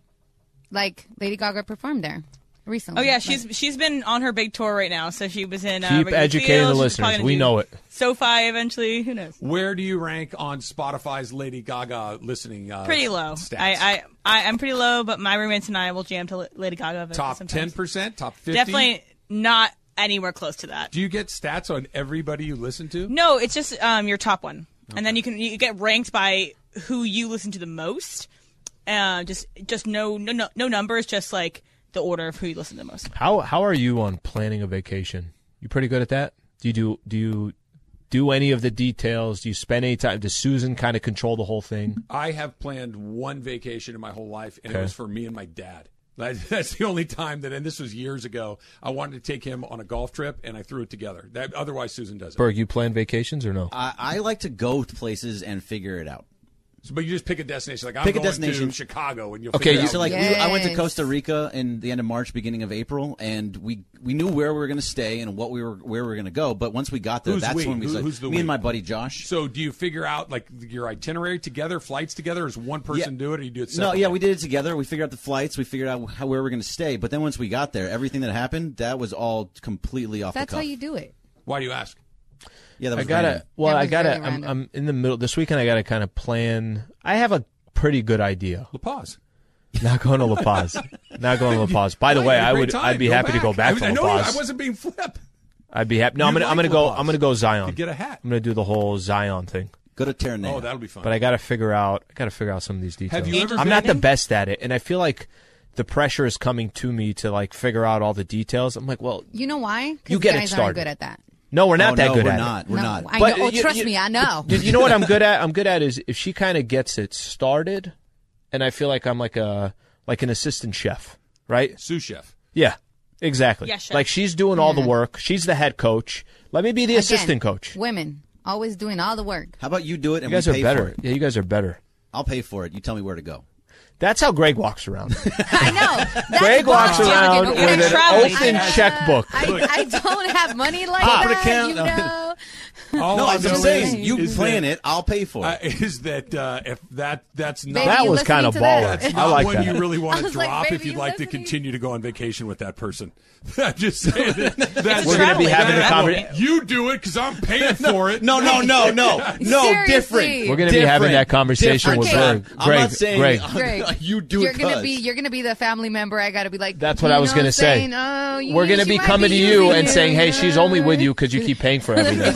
like Lady Gaga performed there recently. Oh yeah, she's she's been on her big tour right now. So she was in. Uh, Keep Wrigley educating Field. the She's probably listeners. gonna We do know it. SoFi eventually. Who knows? Where do you rank on Spotify's Lady Gaga listening? Uh, Pretty low. Stats? I, I I I'm pretty low, but my roommates and I will jam to Lady Gaga. events top sometimes. ten percent, top fifty. Definitely not anywhere close to that. Do you get stats on everybody you listen to? No, it's just um, your top one, and then you can you get ranked by who you listen to the most. Uh, just just no no no no numbers, just like the order of who you listen to the most. How how are you on planning a vacation? You pretty good at that? Do you do do you do any of the details? Do you spend any time? Does Susan kind of control the whole thing? I have planned one vacation in my whole life, and Okay. it was for me and my dad. That, that's the only time that, and this was years ago, I wanted to take him on a golf trip, and I threw it together. That, otherwise, Susan does it. Berg, you plan vacations or no? I, I like to go to places and figure it out. So, but you just pick a destination. Like, I'm Pick a going destination. to Chicago, and you'll Okay, figure you- out. So like we, Yes. I went to Costa Rica in the end of March, beginning of April, and we we knew where we were going to stay and what we were where we were going to go. But once we got there, Who's that's we? when we Who- said, who's the me we? and my buddy Josh. So do you figure out like your itinerary together, flights together, or does one person do it, or you do it No, separately? yeah, we did it together. We figured out the flights. We figured out how where we were going to stay. But then once we got there, everything that happened, that was all completely off That's the how cuff. you do it. Why do you ask? Yeah, that I was gotta. random. Well, That I was gotta. very I'm, random. I'm in the middle this weekend. I gotta kind of plan. I have a pretty good idea. La Paz. Not going to La Paz. Not going to La Paz. By the Well, way, you had a I great would. time. I'd be happy to go back I, to I La know you, Paz. I wasn't being flip. I'd be happy. No, I'm You gonna. I'm like gonna go. La Paz. I'm gonna go Zion. You get a hat. I'm gonna do the whole Zion thing. Go to Terranea. Oh, that'll be fun. But I got to figure out. I got to figure out some of these details. Have you ever I'm been- not the best at it, and I feel like the pressure is coming to me to like figure out all the details. I'm like, well, You know why? 'Cause You get it guys started. aren't good at that. no, we're not Oh, that no, good we're at not. it. We're no, not. I But know. Oh, you- trust you- me, I know. You, you know what I'm good at? I'm good at is if she kind of gets it started, and I feel like I'm like a like an assistant chef, right? Sous chef. Yeah, exactly. Yeah, chef. Like she's doing all the Yeah. work. She's the head coach. Let me be the Again, assistant coach. Women always doing all the work. How about you do it and You guys we are pay better. for it? Yeah, you guys are better. I'll pay for it. You tell me where to go. That's how Greg walks around. I know. That's Greg walks bullshit. around Okay, with an traveling. open I- checkbook. I, I don't have money like Ah. that. account. You know. All no, I I'm know just saying, is- you is plan that, it, I'll pay for Uh, it. is that uh, if that that's not Baby, That you was listening kind of to that? baller. That's I not like one that. you really want I to was like, drop if baby, you'd you like to listening? continue to go on vacation with that person. I'm just saying that, that's We're gonna be having a conversation. You do it because I'm paying for it. No, no, no, no, no, Seriously. different. We're going to be having Different. that conversation with Different. Greg. I'm Greg, not saying Greg. Greg, you do you're it. gonna 'cause. be you're gonna be the family member. I gotta be like. That's what you I was know going to what say. I'm saying? Oh, you We're going to she be might coming to using you and you. saying, "Hey, she's only with you because you keep paying for everything."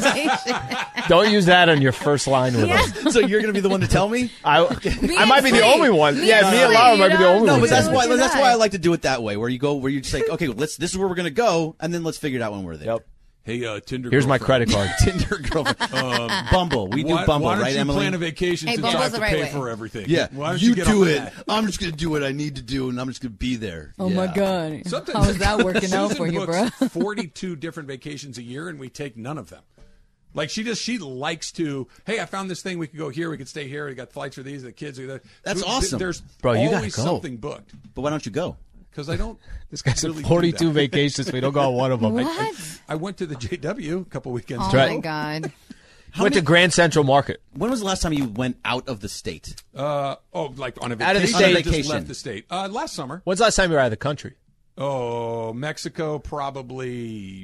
Don't use that on your first line with us. So you're going to be the one to tell me? I, Me I might and be the Flea. only one. Me yeah, and me and Flea, Laura you might be the know? only No, one. but that's Don't why do that's that. why I like to do it that way, where you go, where you just like, okay, let's. This is where we're going to go, and then let's figure it out when we're there. Yep. Hey, uh, Tinder. Here's my girlfriend. credit card. Tinder girlfriend, Um, Bumble. We do why, Bumble, why don't right, you Emily? plan a vacation Hey, since I Bumble's have the to right pay way. for everything? Yeah, Why don't you, you, get do off of it. that? I'm just going to do what I need to do, and I'm just going to be there. Oh Yeah. my god! Sometimes How's that working out Susan for you, bro? books forty-two different vacations a year, and we take none of them. Like she just she likes to. Hey, I found this thing. We could go here. We could stay here. We got flights for these. The kids are there. That's Th- awesome. There's Bro, you gotta always go. something booked But why don't you go? because I don't. This guy's really at do forty-two that. vacations. We don't go on one of them. What? I went to the J W a couple weekends. Oh ago. right. my god! Went to Grand Central Market. When was the last time you went out of the state? Uh, oh, like on a Out of the vacation. state. I just Vacation. left the state. Uh, last summer. When's the last time you were out of the country? Oh, Mexico probably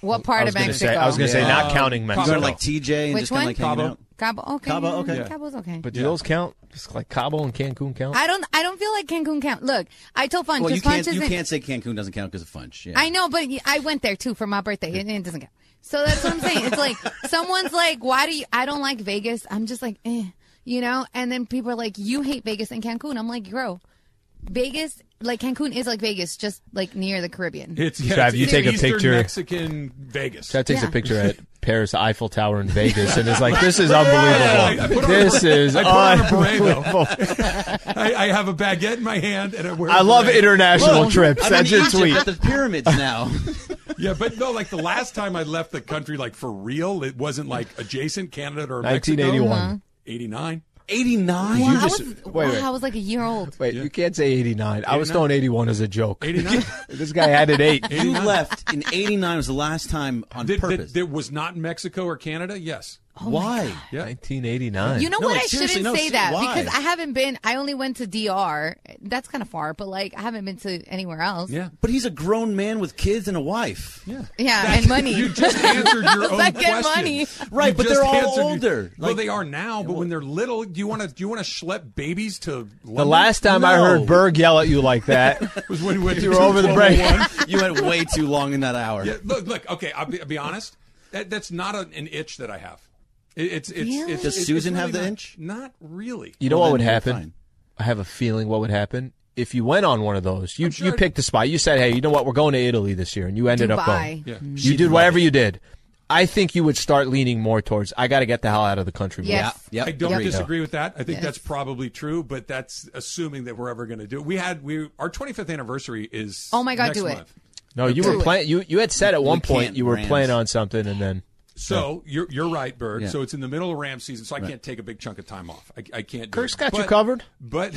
What part I was of gonna Mexico? Say, I was going to Yeah. say not counting Go Mexico. to like T J and Which just kind one? of like hanging Cabo. out. Cabo, okay. Cabo, yeah, okay. yeah. Cabo's okay. But do Yeah. those count? Just like Cabo and Cancun count? I don't. I don't feel like Cancun count. Look, I told Funch. Well, you because Funch can't, you isn't- can't say Cancun doesn't count because of Funch. Yeah. I know, but I went there too for my birthday, and it doesn't count. So that's what I'm saying. It's like someone's like, "Why do you?" I don't like Vegas. I'm just like, eh, you know. And then people are like, "You hate Vegas and Cancun." I'm like, "Bro, Vegas, like Cancun is like Vegas, just like near the Caribbean." It's yeah, Trav, it's you take a Eastern picture- Mexican Vegas. Trav takes Yeah. a picture at Paris Eiffel Tower in Vegas and is like, "This is I- I unbelievable. put on This a, is I put on a beret, unbelievable." though. I, I have a baguette in my hand, and I wear. I a love beret. international trips. I'm That's in your Egypt tweet. at the pyramids now. Yeah, but no, like the last time I left the country, like for real, it wasn't like adjacent Canada or nineteen Mexico. eighty-one. eighty-nine. eighty-nine? Well, You I just- was, wait, wow, wait. I was like a year old. Wait, Yeah. you can't say eighty-nine. I was eighty-nine? throwing eighty-one as a joke. eighty-nine. This guy had it eight. You left in eighty-nine was the last time on That, purpose. that, that was not Mexico or Canada. Yes. Why? Yeah. nineteen eighty-nine. You know No, what? like, I seriously, shouldn't no, say se- that why? because I haven't been. I only went to D R. That's kind of far, but like I haven't been to anywhere else. Yeah. But he's a grown man with kids and a wife. Yeah. Yeah, and money. You just answered your own I get question. money. Right, You but just they're all answered your- older. well, Like- they are now, but when they're little, do you want to do you want to schlep babies to London? The last time I No. heard Berg yell at you like that, was when we went you to were over the break. You went way too long in that hour. Yeah, look, look. Okay, I'll be, I'll be honest. That, that's not a, an itch that I have. It, it's it's, Really? it's. Does it's Susan really have the not- inch? Not really. You know Well, what would then you're happen? fine. I have a feeling what would happen if you went on one of those. You sure you I'd- picked a spot. You said, "Hey, you know what? We're going to Italy this year," and you ended up Dubai. going. Yeah. You She'd did love whatever it. you did. I think you would start leaning more towards. I got to get the hell out of the country. more." Yes. Yep. I don't Yep. disagree with that. I think Yes. that's probably true, but that's assuming that we're ever going to do it. We had we our twenty-fifth anniversary is Oh my God, next do it. month. No, you Do were it. playing. You you had said at one We point can't you were Rams. playing on something, and then So you're you're right, Berg. Yeah. So it's in the middle of Ram season, so I can't take a big chunk of time off. I, I can't. Do Kirk's it. got you But- covered. But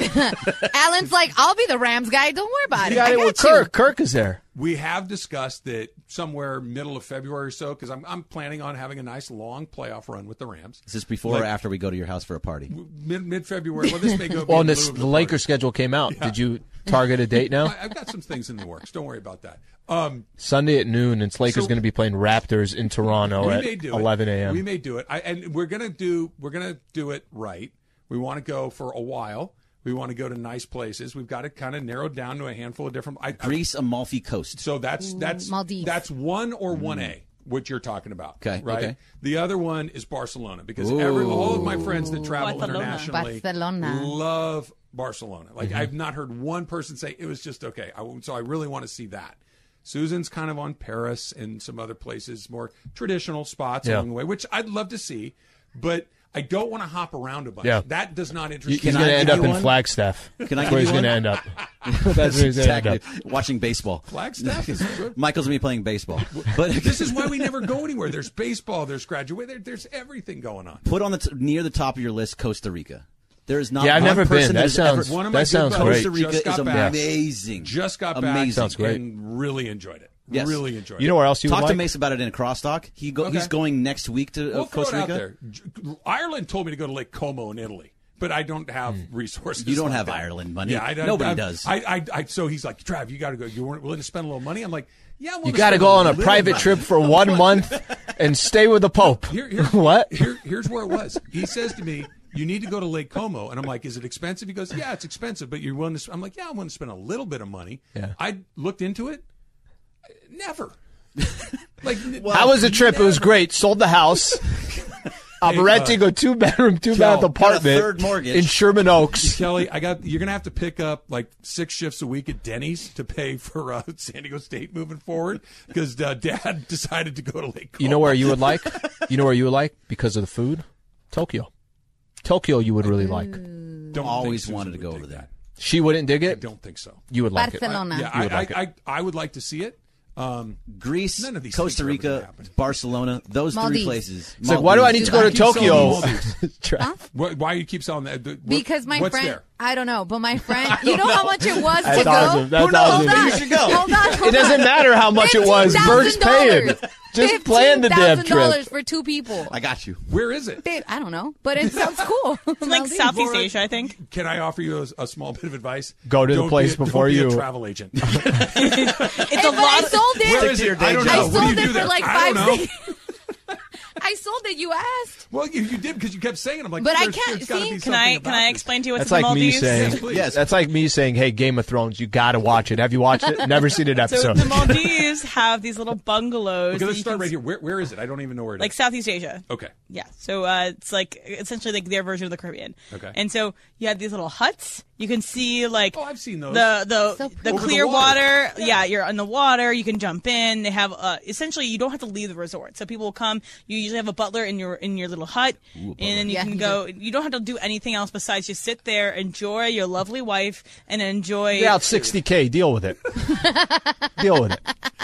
but Alan's like, I'll be the Rams guy. Don't worry about You it. got I it got with you. Kirk. Kirk is there. we have discussed that somewhere middle of February or so, because I'm I'm planning on having a nice long playoff run with the Rams. Is this before Like- or after we go to your house for a party? Mid mid February. Well, this may go. Well, in this, lieu of the Lakers schedule came out. Did you target a date now? I, I've got some things in the works. Don't worry about that. Um, Sunday at noon, and Lakers So- going to be playing Raptors in Toronto we at may do eleven it. a.m. We may do it, I, and we're gonna do we're gonna do it right. We want to go for a while. We want to go to nice places. We've got it kind of narrowed down to a handful of different. I, I- Greece, Amalfi Coast. So that's that's Maldives. that's one or one A. What you're talking about, Okay, right? okay. The other one is Barcelona because every, all of my friends that travel Barcelona. internationally Barcelona. love Barcelona. Like I've not heard one person say it was just okay. I, so I really want to see that. Susan's kind of on Paris and some other places, more traditional spots Yeah. along the way, which I'd love to see, but I don't want to hop around a bunch. Yeah. That does not You- interest He's me. Can going I to end give up you in one? Flagstaff. Can I That's give where you he's going to one? end up. That's where he's going to end Exactly. up. Watching baseball. Flagstaff is good. Michael's gonna be playing baseball. But This is why we never go anywhere. There's baseball, there's graduate, there, there's everything going on. put on the t- near the top of your list Costa Rica. There is not Yeah, I've one never person been. that That has sounds- ever, One of my that good sounds buddies great. Costa Rica just got is back. amazing. Just got Amazing. back Sounds great. and really enjoyed it. Yes. Really enjoyed You it. know where else you Talk would to like? Mace about it in a crosstalk. He go, Okay. He's going next week to uh, We'll throw Costa it Rica. out there. J- Ireland told me to go to Lake Como in Italy, but I don't have resources. Hmm. You don't like have that. Ireland money. Yeah, I don't, Nobody I, does. I, I, I, so he's like, Trav, you got to go. You weren't willing to spend a little money. I'm like, yeah, I You want got to spend go on a little private money. trip for one month and stay with the Pope. Here, here, What? Here, here's where it was. He says to me, "You need to go to Lake Como," and I'm like, "Is it expensive?" He goes, "Yeah, it's expensive, but you're willing to." I'm like, "Yeah, I'm willing to spend a little bit of money." Yeah. I looked into it. Never. Like, How was the trip? It was great. Sold the house. I'm Hey, renting uh, a two bedroom, two bath Kel, apartment got a third mortgage. in Sherman Oaks. Kelly, I got. You're gonna have to pick up like six shifts a week at Denny's to pay for uh, San Diego State moving forward because uh, Dad decided to go to Lake Como. You know where you would like? You know where you would like because of the food? Tokyo. Tokyo, you would really like. Don't Always think Susan wanted to would go dig over there. that. She wouldn't dig I it. don't think so. You would like it. Barcelona. Yeah, You would I, like I, it. I, I would like to see it. Um, Greece, None of these Costa things are ever Rica, gonna happen. Barcelona, those Maldives. three places. It's like, why do I need to go to Keep selling Tokyo? Maldives. Tra- Why, why you keep selling that? The- what- Because my what's friend, there? I don't know, but my friend, you know, know how much it was That's to awesome. go? That's awesome. Hold on. You should go. Hold on. Hold It doesn't on. matter how much it was. Berg's paying. Just plan the damn fifteen thousand dollars trip. for two people. I got you. Where is it? Babe, I don't know, but it sounds cool. It's like Southeast Asia, I think. Can I offer you a, a small bit of advice? Go to the Don't place be a, before don't be you- a travel agent. It's Hey, a but lot. I sold it. Where is it? I don't know. I What do sold you do it for there? like I five don't know. seconds. I sold it. You asked. Well, you, you did because you kept saying it. I'm like, But I there's- can't there's gotta see- be Can something I about can I this. explain to you what's That's in the like me Maldives? saying. Yes, please. Yes, that's like me saying, "Hey, Game of Thrones, you got to watch it. Have you watched it? Never seen an So episode." the Maldives have these little bungalows. Okay, that let's you start can right s- here. Where, where is it? I don't even know where it is. Like Southeast Asia. Okay. Yeah. So uh, it's like essentially like their version of the Caribbean. Okay. And so you have these little huts. You can see like Oh, I've seen those. the the So the pretty. Over the clear water. water. Yeah. you're in the water. You can jump in. They have uh, essentially you don't have to leave the resort. So people will come. You usually have a butler in your in your little hut, and then you Yeah, can you go. You don't have to do anything else besides just sit there, enjoy your lovely wife, and enjoy. You're out sixty K. Deal with it. Deal with it.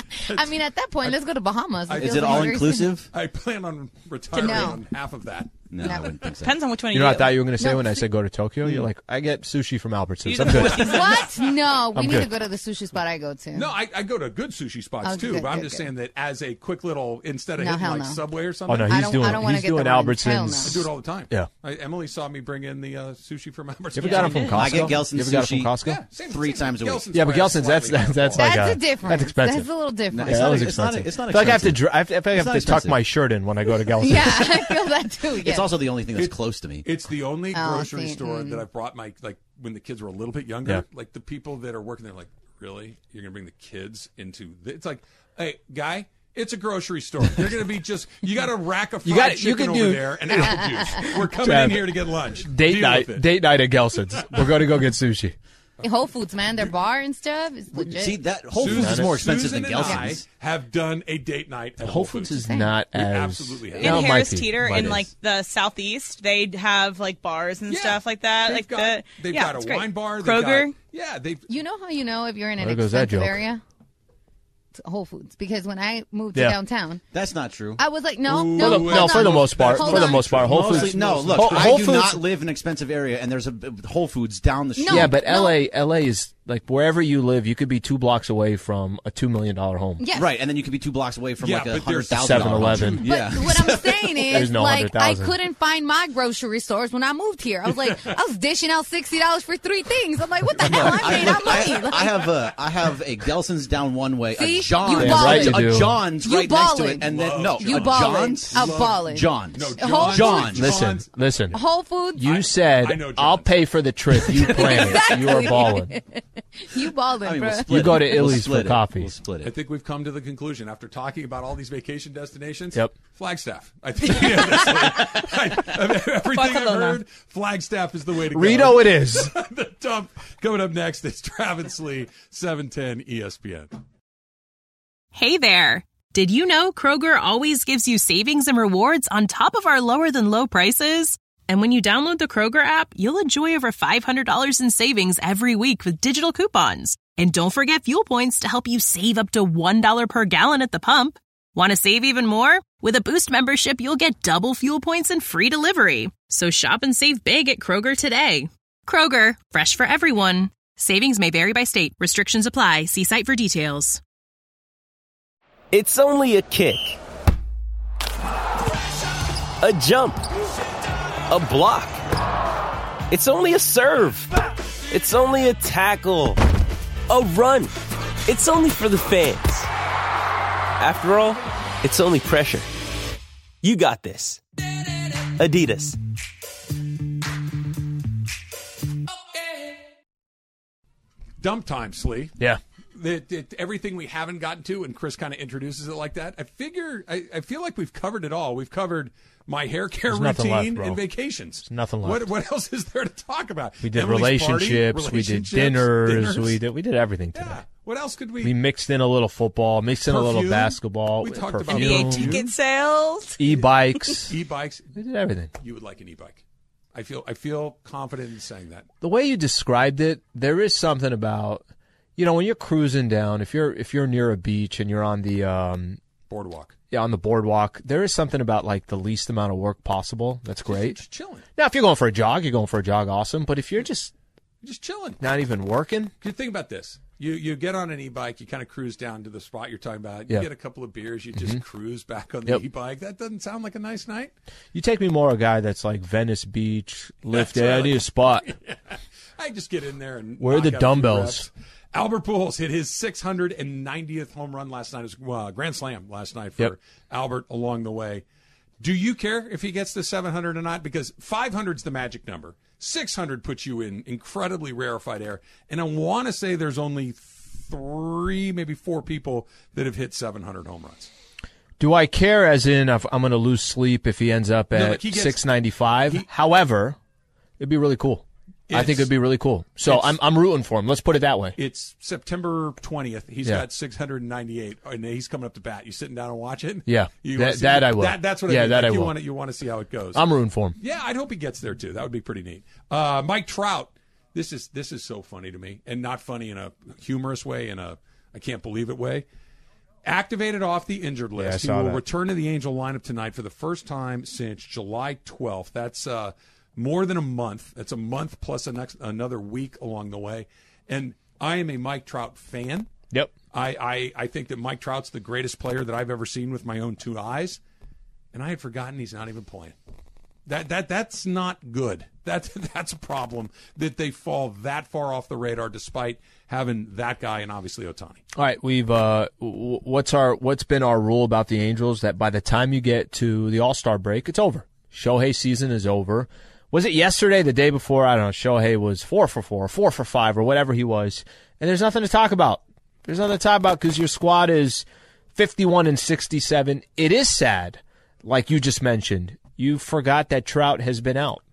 I mean, at that point, let's go to Bahamas. I- It Is feels it all very inclusive? I plan on retiring No. on half of that. No, I wouldn't think so. Depends on which one You you, know what I do. thought you were going to say No, when I see- said go to Tokyo? You're like, I get sushi from Albertsons. You I'm do good. the Four Seasons. What? No, we I'm need good. to go to the sushi spot I go to. No, I, I go to good sushi spots Oh, too, good, but I'm good, just good. saying that as a quick little, instead of No, hitting hell like no. Subway or Oh something, no, I he's don't- doing. I don't wanna he's get doing the runs. Hell no. I Albertsons. do it all the time. Yeah. I, Emily saw me bring in the uh, sushi from Albertsons. You ever got it from Costco? I get Gelson's You ever got it from sushi. Costco? Yeah, same, Three same times a week. Gelson's Yeah, but probably Gelson's that's slightly that's, that's more. like That's a, a difference. That's expensive. That's a little different. It's Yeah, that not- was it's not- expensive. it's not I feel like I have to. expensive. Dr- I feel like I have It's to not tuck expensive. my shirt in when I go to Gelson's. Yeah, I feel that too. Yeah. It's also the only thing that's It- close to me. It's the only Oh, grocery see, store mm. that I've brought my, like, when the kids were a little bit younger, Yeah. like the people that are working there, like, really? You're going to bring the kids into this? It's like, hey, guy, it's a grocery store. They're going to be just, you got a rack of fried You got- you chicken can over do- there and apple juice. We're coming Trav, in here to get lunch. Date Deal night. with it. Date night at Gelson's. We're going to go get sushi. Whole Foods, man, their bar and stuff is legit. See, that Whole Susan- Foods is more expensive Susan than and I Gelson's. have done a date night at Whole Foods is Same. not We as. absolutely have. In No, it might Harris be. Teeter, Might in is. like the southeast, they have like bars and Yeah. stuff like that. They've like got, the they've yeah, got it's a great. wine bar. They've Kroger. Got, yeah, they've. You know how you know if you're in an There goes that expensive joke. area? It's Whole Foods. Because when I moved to Yeah. downtown, That's not true. I was like, no, Ooh. no, For the, hold no, for on. the most part. Hold For the on. most part, Whole Mostly, Foods. no, look, Whole, I Whole do Foods. not live in an expensive area, and there's a Whole Foods down the street. No. Yeah, but no. L A, L A is like wherever you live, you could be two blocks away from a two million dollar home. Yes. Right, and then you could be two blocks away from Yeah, like a but hundred there's thousand seven eleven. But Yeah, what I'm saying There's is, no like, I one hundred thousand. couldn't find my grocery stores when I moved here. I was like, I was dishing out sixty dollars for three things. I'm like, what the hell? I made out money. I, Like, I have a I have a Gelson's down one way, See? a John's, You Damn right you a do. John's You right next to ballin'. it, and then no, You a ballin'. John's, A ballin'. John's, No, Whole John. John's. Listen, listen. Whole Foods, You I said know John's. I'll pay for the trip. You plan it. You are Exactly. balling. you balling, I mean, bro. we'll split You go it. to We'll Illy's split for it. coffee. We'll split I it. think we've come to the conclusion after talking about all these vacation destinations. Yep. Flagstaff. I think yeah, that's it. I, of everything I've Barcelona. heard, Flagstaff is the way to go. Reno, it is. The dump coming up next. It's Travis Lee, seven ten E S P N. Hey there. Did you know Kroger always gives you savings and rewards on top of our lower than low prices? And when you download the Kroger app, you'll enjoy over five hundred dollars in savings every week with digital coupons. And don't forget fuel points to help you save up to one dollar per gallon at the pump. Want to save even more? With a Boost membership, you'll get double fuel points and free delivery. So shop and save big at Kroger today. Kroger, fresh for everyone. Savings may vary by state. Restrictions apply. See site for details. It's only a kick, a jump, a block. It's only a serve. It's only a tackle, a run. It's only for the fans. After all, it's only pressure. You got this. Adidas. Dump time, Slee. Yeah. The, the, everything we haven't gotten to, and Chris kind of introduces it like that. I figure, I, I feel like we've covered it all. We've covered my hair care There's nothing routine left, bro. and vacations. There's nothing What, left. what else is there to talk about? We did Emily's party, relationships, we did relationships, dinners, dinners. we did we did everything today. Yeah. What else could we? We mixed in a little football, mixed in a little Perfume. basketball, We talked about perfume, N B A ticket sales. e-bikes. E-bikes. We did everything. You would like an e-bike. I feel I feel confident in saying that. The way you described it, there is something about, you know, when you're cruising down, if you're if you're near a beach and you're on the um, Boardwalk. yeah, on the boardwalk, there is something about like the least amount of work possible. That's great. Just chilling. Now, if you're going for a jog, you're going for a jog, awesome. But if you're just You're just chilling. Not even working? You think about this. You you get on an e-bike, you kind of cruise down to the spot you're talking about. You Yeah. get a couple of beers, you just Mhm. cruise back on the Yep. e-bike. That doesn't sound like a nice night. You take me more a guy that's like Venice Beach, lift That's it. I right. need a spot. I just get in there and Where are knock the out a few dumbbells? reps. Albert Pujols hit his six hundred ninetieth home run last night. It was uh, Grand Slam last night for Yep. Albert along the way. Do you care if he gets to seven hundred or not? Because five hundred is the magic number. six hundred puts you in incredibly rarefied air. And I want to say there's only three, maybe four people that have hit seven hundred home runs. Do I care as in if I'm going to lose sleep if he ends up No, at like he gets- six ninety-five? However, it'd be really cool. I think It's- it'd be really cool. So it's- I'm I'm rooting for him. Let's put it that way. It's September twentieth. He's Yeah. got six hundred ninety-eight, and he's coming up to bat. You sitting down and watch it? Yeah. You That- wanna see- that I will. That, that's what Yeah, I mean. that Like, I you will. Want to, you want to see how it goes. I'm rooting for him. Yeah, I'd hope he gets there too. That would be pretty neat. Uh, Mike Trout. This is this is so funny to me, and not funny in a humorous way, in a I can't believe it way. Activated off the injured Yeah, I list. he saw will that. return to the Angel lineup tonight for the first time since July twelfth. That's uh, more than a month. That's a month plus a next, another week along the way. And I am a Mike Trout fan. Yep. I, I, I think that Mike Trout's the greatest player that I've ever seen with my own two eyes. And I had forgotten he's not even playing. That that that's not good. That that's a problem that they fall that far off the radar, despite having that guy and obviously Ohtani. All right, we've uh, w- what's our what's been our rule about the Angels that by the time you get to the All-Star break, it's over. Shohei season is over. Was it yesterday, the day before? I don't know. Shohei was four for four, four for five, or whatever he was, and there's nothing to talk about. There's nothing to talk about because your squad is fifty-one and sixty-seven. It is sad, like you just mentioned. You forgot that Trout has been out.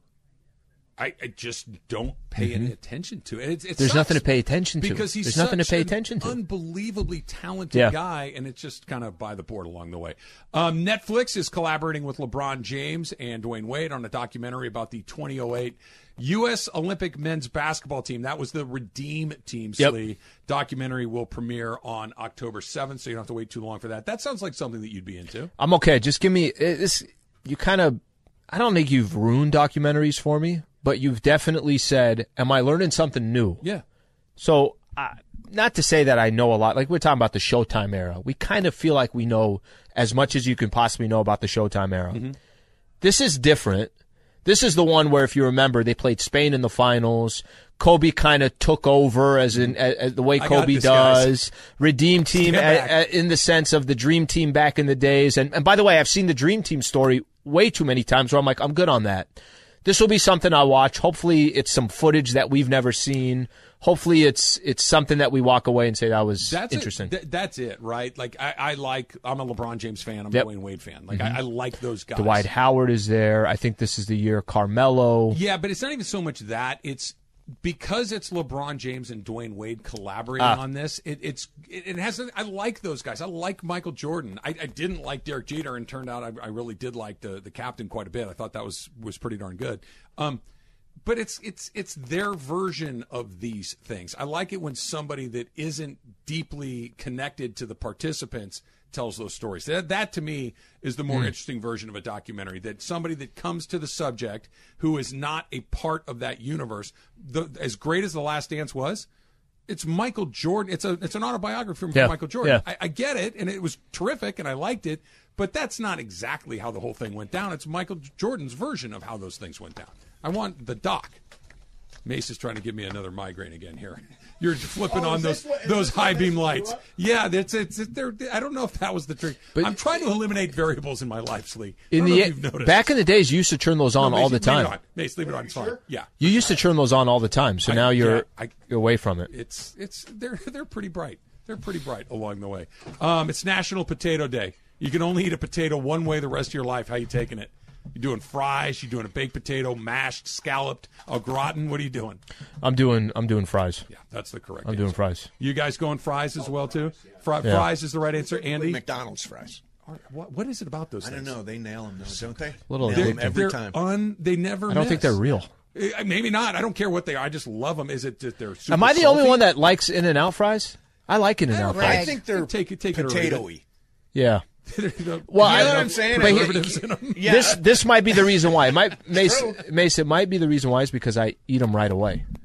I, I just don't pay any Mhm. attention to it. It, it There's sucks nothing to pay attention to. because he's There's nothing to such pay an attention to. Unbelievably talented Yeah. guy, and it's just kind of by the board along the way. Um, Netflix is collaborating with LeBron James and Dwayne Wade on a documentary about the twenty oh eight U S Olympic men's basketball team. That was the Redeem Team. Yep. Slee. Documentary will premiere on October seventh, so you don't have to wait too long for that. That sounds like something that you'd be into. I'm okay. Just give me this. You kind of, I don't think you've ruined documentaries for me, but you've definitely said, am I learning something new? Yeah. So, uh, not to say that I know a lot. Like we're talking about the Showtime era. We kind of feel like we know as much as you can possibly know about the Showtime era. Mm-hmm. This is different. This is the one where, if you remember, they played Spain in the finals. Kobe kind of took over as in as, as the way I got Kobe this, guys. does. Redeem team Stand a, back. a, in the sense of the dream team back in the days. And, and by the way, I've seen the dream team story way too many times where I'm like, I'm good on that. This will be something I'll watch. Hopefully it's some footage that we've never seen. Hopefully it's it's something that we walk away and say that was That's interesting. It. Th- that's it, right? Like I, I like. I'm a LeBron James fan. I'm Yep. a Dwayne Wade fan. Like Mhm. I, I like those guys. Dwight Howard is there. I think this is the year Carmelo. Yeah, but it's not even so much that. It's because it's LeBron James and Dwayne Wade collaborating Ah. on this. It, it's it, it has. I like those guys. I like Michael Jordan. I, I didn't like Derek Jeter, and turned out I, I really did like the the captain quite a bit. I thought that was was pretty darn good. Um, but it's it's it's their version of these things. I like it when somebody that isn't deeply connected to the participants tells those stories. That, that to me is the more Mm. interesting version of a documentary, that somebody that comes to the subject who is not a part of that universe. The, as great as The Last Dance was, it's Michael Jordan. It's a it's an autobiography from Yeah. Michael Jordan. Yeah. I, I get it, and it was terrific, and I liked it, but that's not exactly how the whole thing went down. It's Michael Jordan's version of how those things went down. I want the doc. Mace is trying to give me another migraine again here. You're flipping Oh, on is those this what- is those this what high makes beam you lights. up? Yeah, that's it's. It, they're- I don't know if that was the trick. But- I'm trying to eliminate variables in my life, Slee. I In don't know the if you've noticed. back in the days, you used to turn those on No, all Mace, the leave it time. on. Mace, leave it on. It's fine. Yeah. You used to turn those on all the time, so I- now you're yeah, I- you're away from it. It's it's they're they're pretty bright. They're pretty bright along the way. Um, it's National Potato Day. You can only eat a potato one way the rest of your life. How you taking it? You doing fries? You doing a baked potato, mashed, scalloped, au gratin? What are you doing? I'm doing I'm doing fries. Yeah, that's the correct I'm answer. doing fries. You guys going fries as well too? Fri- Yeah. Fries is the right answer. Andy, McDonald's fries. What, what is it about those I things? don't know. They nail them, though, don't they? Little nail addictive. them every they're time. Un, they never. I don't think miss. they're real. Uh, Maybe not. I don't care what they are. I just love them. Is it that they're super Am I the salty? only one that likes In and Out fries? I like In and Out I fries. think they're Take it, take it or leave it. potato-y. Yeah. Well, You know I what know I'm saying? But he- preservatives in 'em. Yeah. This this might be the reason why. It might Mace, true. Mace, it might be the reason why is because I eat them right away.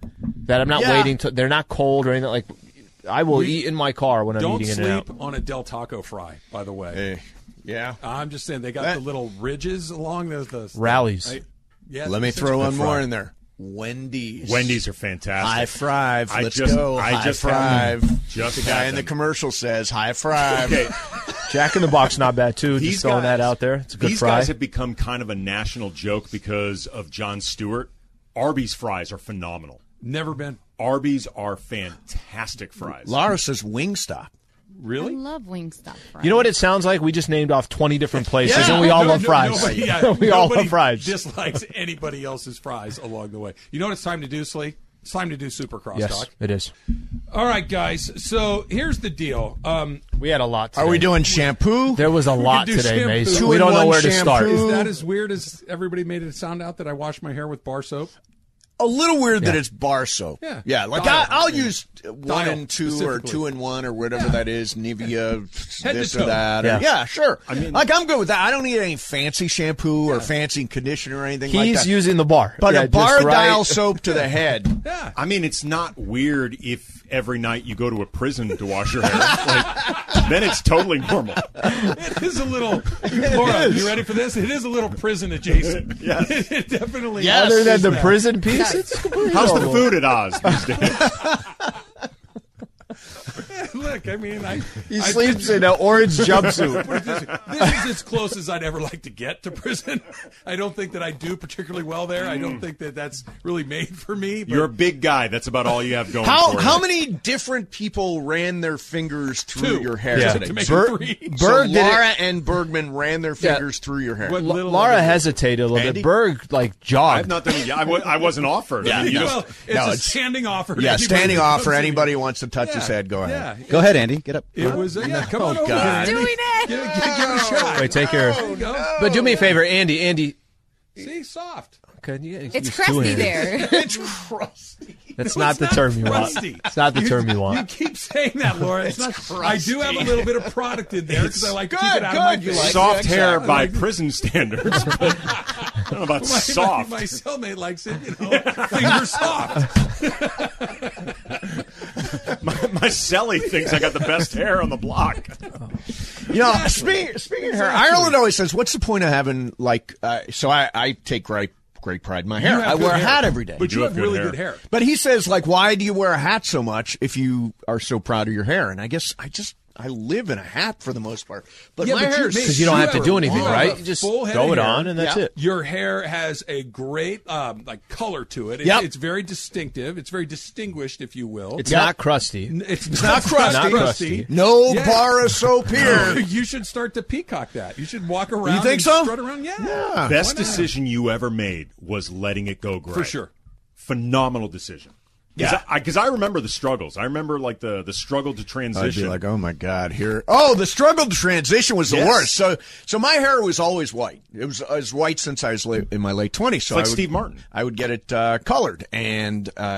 That I'm not Yeah. waiting to. They're not cold or anything. Like I will We- eat in my car when I'm Don't eating in and out. sleep on a Del Taco fry, by the way. yeah. I'm just saying they got That- the little ridges along the, the Rallies. I- yeah, Let me it's throw such a one good more fry. in there. Wendy's. Wendy's are fantastic. High five. I Let's just- go. I high just five. had- just the guy had in the them. commercial says high five. Okay. Jack in the Box, not bad too. These Just throwing that guys- out there. It's a good These fry. guys have become kind of a national joke because of Jon Stewart. Arby's fries are phenomenal. Never been. Arby's are fantastic fries. Laura says Wingstop. Really? I love Wingstop fries. You know what it sounds like? We just named off twenty different places, Yeah. and we all No, love no, fries. Nobody, yeah, we all nobody love fries. dislikes anybody else's fries along the way. You know what it's time to do, Slee? It's time to do Super Crosstalk. Yes, it is. All right, guys. So here's the deal. Um, we had a lot today. Are we doing shampoo? There was a we lot can do today, shampoo. Mace. Two We in don't know one where to start. shampoo. Is that as weird as everybody made it sound out that I wash my hair with bar soap? A little weird that Yeah. it's bar soap. Yeah. Yeah, like Dial. I, I'll use one Dial, and two or specifically. two and one or whatever that is, Nivea, Head this to or toe. that. or- Yeah. yeah, sure. I mean- like I'm good with that. I don't need any fancy shampoo or fancy conditioner or anything like He's that. using the bar. but Yeah, a bar just right. dial soap to the head. Yeah. I mean, it's not weird if every night you go to a prison to wash your hair. Like, then it's totally normal. It is a little. Laura, you ready for this? It is a little prison adjacent. Yes. It definitely. Yes. Other than is the that. prison piece, it's completely How's the normal. food at Oz these days? Look, I mean, I. He I- sleeps in an orange jumpsuit. Put it this way, this is as close as I'd ever like to get to prison. I don't think that I do particularly well there. I don't think that that's really made for me. But You're a big guy. That's about all you have going How for you. how many different people ran their fingers through Two. your hair Yeah. today? To make Ber- it three. so Berg did it- Laura and Bergman ran their Yeah. fingers through your hair. What La- little Laura of it- hesitated a little Andy? bit. Berg like jogged. I've not done it yet. I, w- I wasn't offered. I mean, you Well, just, it's No, a it's- standing offer. to yeah, anybody standing who off for comes in. anybody who wants to touch his Yeah. head. Go ahead. Yeah. Go ahead, Andy. Get up. It was. Uh, yeah, come Oh, on over. God. here, Andy. Doing it. Give, give, give it a shot. Wait, take your. There you go. But do me a favor, Andy. Andy, See, soft. can you It's use two crusty hands? there. It's crusty. That's No, not it's the term you want. crusty. It's not the You- term you You want. keep saying that, Laura. It's, It's not. I do have a crusty. little bit of product in there because I like to keep Good, it out good. of my You face. like soft Yeah, hair exactly. by prison standards. But I don't know about my, soft. My, my cellmate likes it, you know, finger soft. My, my celly thinks I got the best hair on the block. You know, speaking, speaking of hair, Ireland always says, "What's the point of having like?" Uh, so I, I take great great pride in my hair. You have I good wear a hair. hat every day. But you, You have, have good really hair. good hair. But he says, like, why do you wear a hat so much if you are so proud of your hair? And I guess I just I live in a hat for the most part. But Yeah, my but you- hair is Because you don't have to do anything, You have right? a You just full head throw of it hair. on, and that's Yeah. it. Your hair has a great um, like color to it. It's, Yep. it's very distinctive. It's very distinguished, if you will. It's Yeah. not crusty. N- It's, It's not crusty. Not crusty. no Yeah. bar of soap here. You should start to peacock that. You should walk around. You think and so? Strut around. Yeah. Yeah. Best Why not? decision you ever made was letting it go gray. For sure. Phenomenal decision. Yeah. Because I, I remember the struggles. I remember like the, the struggle to I'd transition. be like, oh my god, here. Oh, the struggle to transition was the Yes. worst. So, so my hair was always white. It was as white since I was late, in my late twenties. So like I would, Steve Martin. I would get it uh, colored, and uh,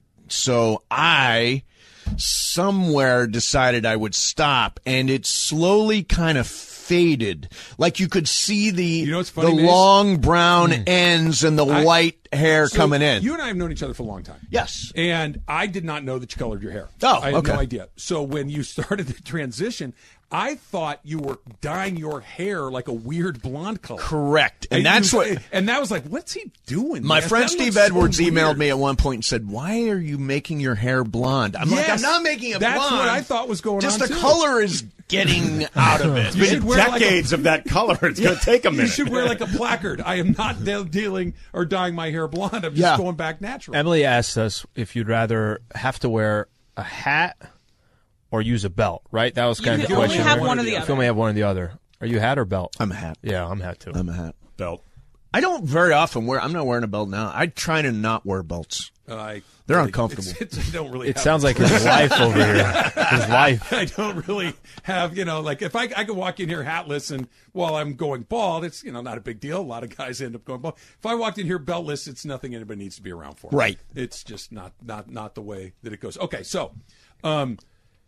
so I somewhere decided I would stop, and it slowly kind of faded. Like you could see the You know what's funny, the Mace? long brown ends and the I- white hair So coming in. You and I have known each other for a long time. Yes. And I did not know that you colored your hair. Oh, I had okay. no idea. So when you started the transition, I thought you were dyeing your hair like a weird blonde color. Correct, and, that's you- what. And that was like, what's he doing? My man? friend That Steve looks so Edwards emailed weird. me at one point and said, "Why are you making your hair blonde?" I'm like, Yes. "I'm not making it That's blonde. what I thought was going Just on, the too. color is getting out of it." You should wear like a- Decades of that color. It's going to take a You minute. should wear like a placard. I am not de- dealing or dyeing my hair blonde. I'm just Yeah. going back natural. Emily asked us if you'd rather have to wear a hat or use a belt, right? That was You kind of can the only question. have there. one or the You other. can only have one or the other. Are you hat or belt? I'm a hat. Yeah, I'm hat too. I'm a hat. Belt. I don't very often wear. I'm not wearing a belt now. I try to not wear belts. Uh, I, They're really- uncomfortable. It's, it's, I don't really. It have sounds like his wife over here. His wife. I don't really have, you know, like if I I could walk in here hatless and while I'm going bald, it's, you know, not a big deal. A lot of guys end up going bald. If I walked in here beltless, it's nothing anybody needs to be around for. Right. It's just not not not the way that it goes. Okay, so um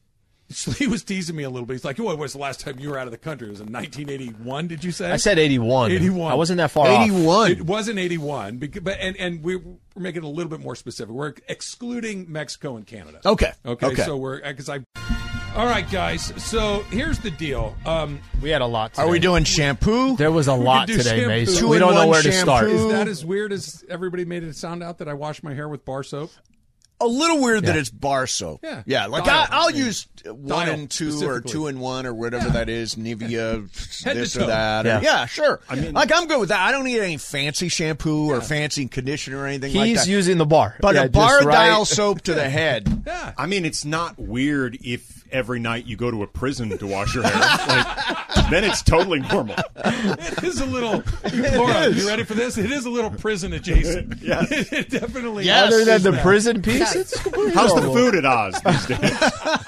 He was teasing me a little bit. He's like, "What was the last time you were out of the country? It was in nineteen eighty-one." Did you say? I said eighty-one. eighty-one. I wasn't that far eighty-one. off. It wasn't eighty-one, because, but and and we, we're making it a little bit more specific. We're excluding Mexico and Canada. Okay. Okay. Okay. So we're because I. All right, guys. So here's the deal. Um, we had a lot today. Are we doing shampoo? There was a we lot can do today, shampoo. Mace. Two We in don't know one where to shampoo. start. Is that as weird as everybody made it sound out that I wash my hair with bar soap? A little weird Yeah. that it's bar soap. Yeah. Yeah, like Dial, I, I'll I mean, use one dial and two or specifically. two and one or whatever Yeah. that is, Nivea, Head to this toe. or that. or- Yeah. yeah, sure. I mean- like I'm good with that. I don't need any fancy shampoo or fancy conditioner or anything like He's that. using the bar. but Yeah, a bar just right. dial soap to the head. Yeah. I mean, it's not weird if every night you go to a prison to wash your hair. Like, then it's totally normal. It is a little. Laura, you ready for this? It is a little prison adjacent. Yeah. It definitely. Yes. Other than is the that. prison piece, it's completely How's the normal. food at Oz these days?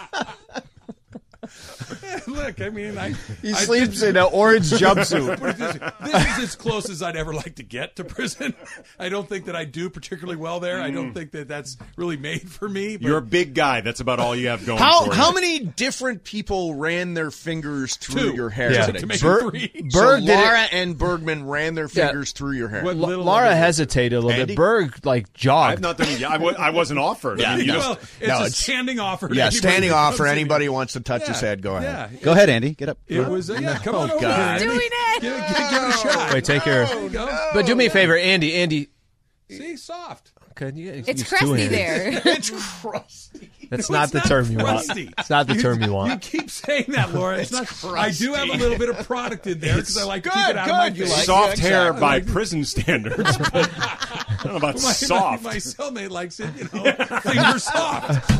Look, I mean, I. He I sleeps did- in an orange jumpsuit. Put it this way, this is as close as I'd ever like to get to prison. I don't think that I do particularly well there. I don't think that that's really made for me. But You're a big guy. That's about all you have going How for how you. many different people ran their fingers through Two. your hair Yeah. today? To make Ber- it three. So Berg did it- Laura and Bergman ran their Yeah. fingers through your hair. What La- little Laura of it- hesitated a little Andy? bit. Berg like jogged. I've not done it yet. I, w- I wasn't offered. I mean, you Well, just- it's No, a it's- standing offer. to Yeah, anybody standing that offer. comes in Anybody here. who wants to touch his Yeah. head, go ahead. Yeah. Go ahead, Andy. Get up. It was. Uh, yeah, come Oh, on over God. here. Andy. Doing it. Give, give, give it a shot. Wait, take your. There you go. But do me a favor, Andy. Andy, See, soft. can you get It's used to crusty it? there. It's crusty. That's No, not it's the not term you crusty. want. It's not the term you You want. keep saying that, Laura. It's, not. I do have a little bit of product in there because I like to keep Good, it out of my good. You face. like soft Yeah, hair exactly. by prison standards. But I don't know about my, soft. My, my cellmate likes it, you know, finger soft.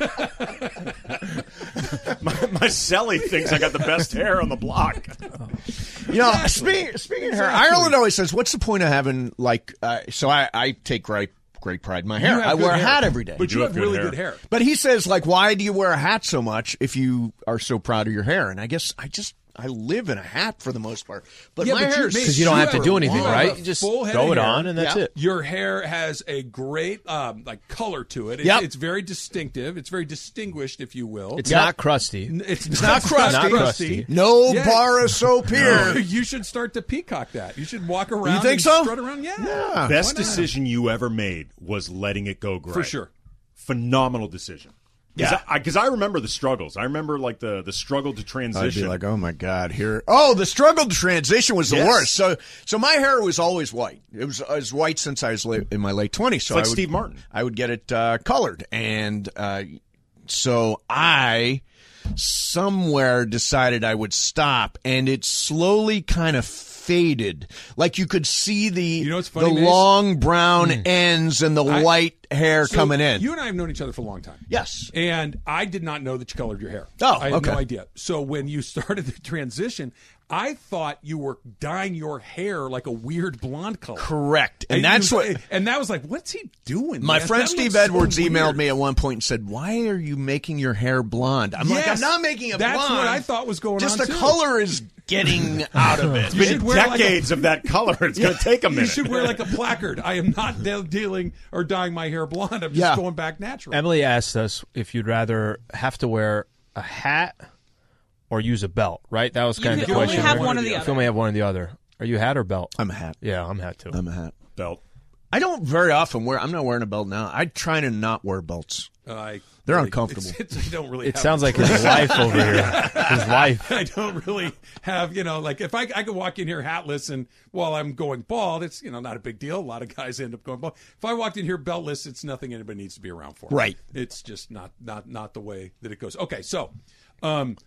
My, my celly thinks I got the best hair on the block. You know, speaking, speaking of hair, Exactly. Ireland always says, "What's the point of having like?" Uh, so I, I take great great pride in my hair. You have I good wear a hair. hat every day. But you, do have, have good really hair. good hair. But he says, like, why do you wear a hat so much if you are so proud of your hair? And I guess I just I live in a hat for the most part. But Yeah, my but you- hair is Because you don't have to do anything, You have right? a You just full head throw of it hair. on, and that's Yeah. it. Your hair has a great um, like color to it. It's, Yep. it's very distinctive. It's very distinguished, if you will. It's Yeah. not crusty. N- It's, It's not crusty. Not crusty. No Yeah. bar of soap here. You should start to peacock that. You should walk around. You think and so? Strut around. Yeah. Yeah. Best Why not? decision you ever made was letting it go gray. For sure. Phenomenal decision. Yeah. Because I, I remember the struggles. I remember like the, the struggle to I'd transition. be like, oh my god, here. Oh, the struggle to transition was the Yes. worst. So, so my hair was always white. It was, it was white since I was late, in my late twenties. So It's like I would, Steve Martin. I would get it uh, colored, and uh, so I somewhere decided I would stop, and it slowly kind of faded. Like you could see the You know what's funny, the Mace? long brown ends and the I- white hair So coming in. You and I have known each other for a long time. Yes. And I did not know that you colored your hair. Oh, I had okay. no idea. So when you started the transition, I thought you were dyeing your hair like a weird blonde color. Correct. And that's you- what And that was like, what's he doing? my man? friend That Steve looks so Edwards emailed weird. me at one point and said, "Why are you making your hair blonde?" I'm like, Yes. "I'm not making it That's blonde. what I thought was going Just on, the too. color is getting out of it." You should wear like a- Decades of that color. It's going to take a You minute. should wear like a placard. I am not de- dealing or dyeing my hair blonde. I'm just Yeah. going back natural. Emily asked us if you'd rather have to wear a hat or use a belt, right? That was You kind of can the only question. have right? one or the You other. can only have one or the other. Are you hat or belt? I'm a hat. Yeah, I'm hat too. I'm a hat. Belt. I don't very often wear. I'm not wearing a belt now. I try to not wear belts. I They're really- uncomfortable. It's, it's, I don't really. It have sounds a like his choice. wife over here. His wife. I don't really have, you know, like if I I could walk in here hatless and while I'm going bald, it's you know not a big deal. A lot of guys end up going bald. If I walked in here beltless, it's nothing anybody needs to be around for. Right. It's just not not not the way that it goes. Okay, so. um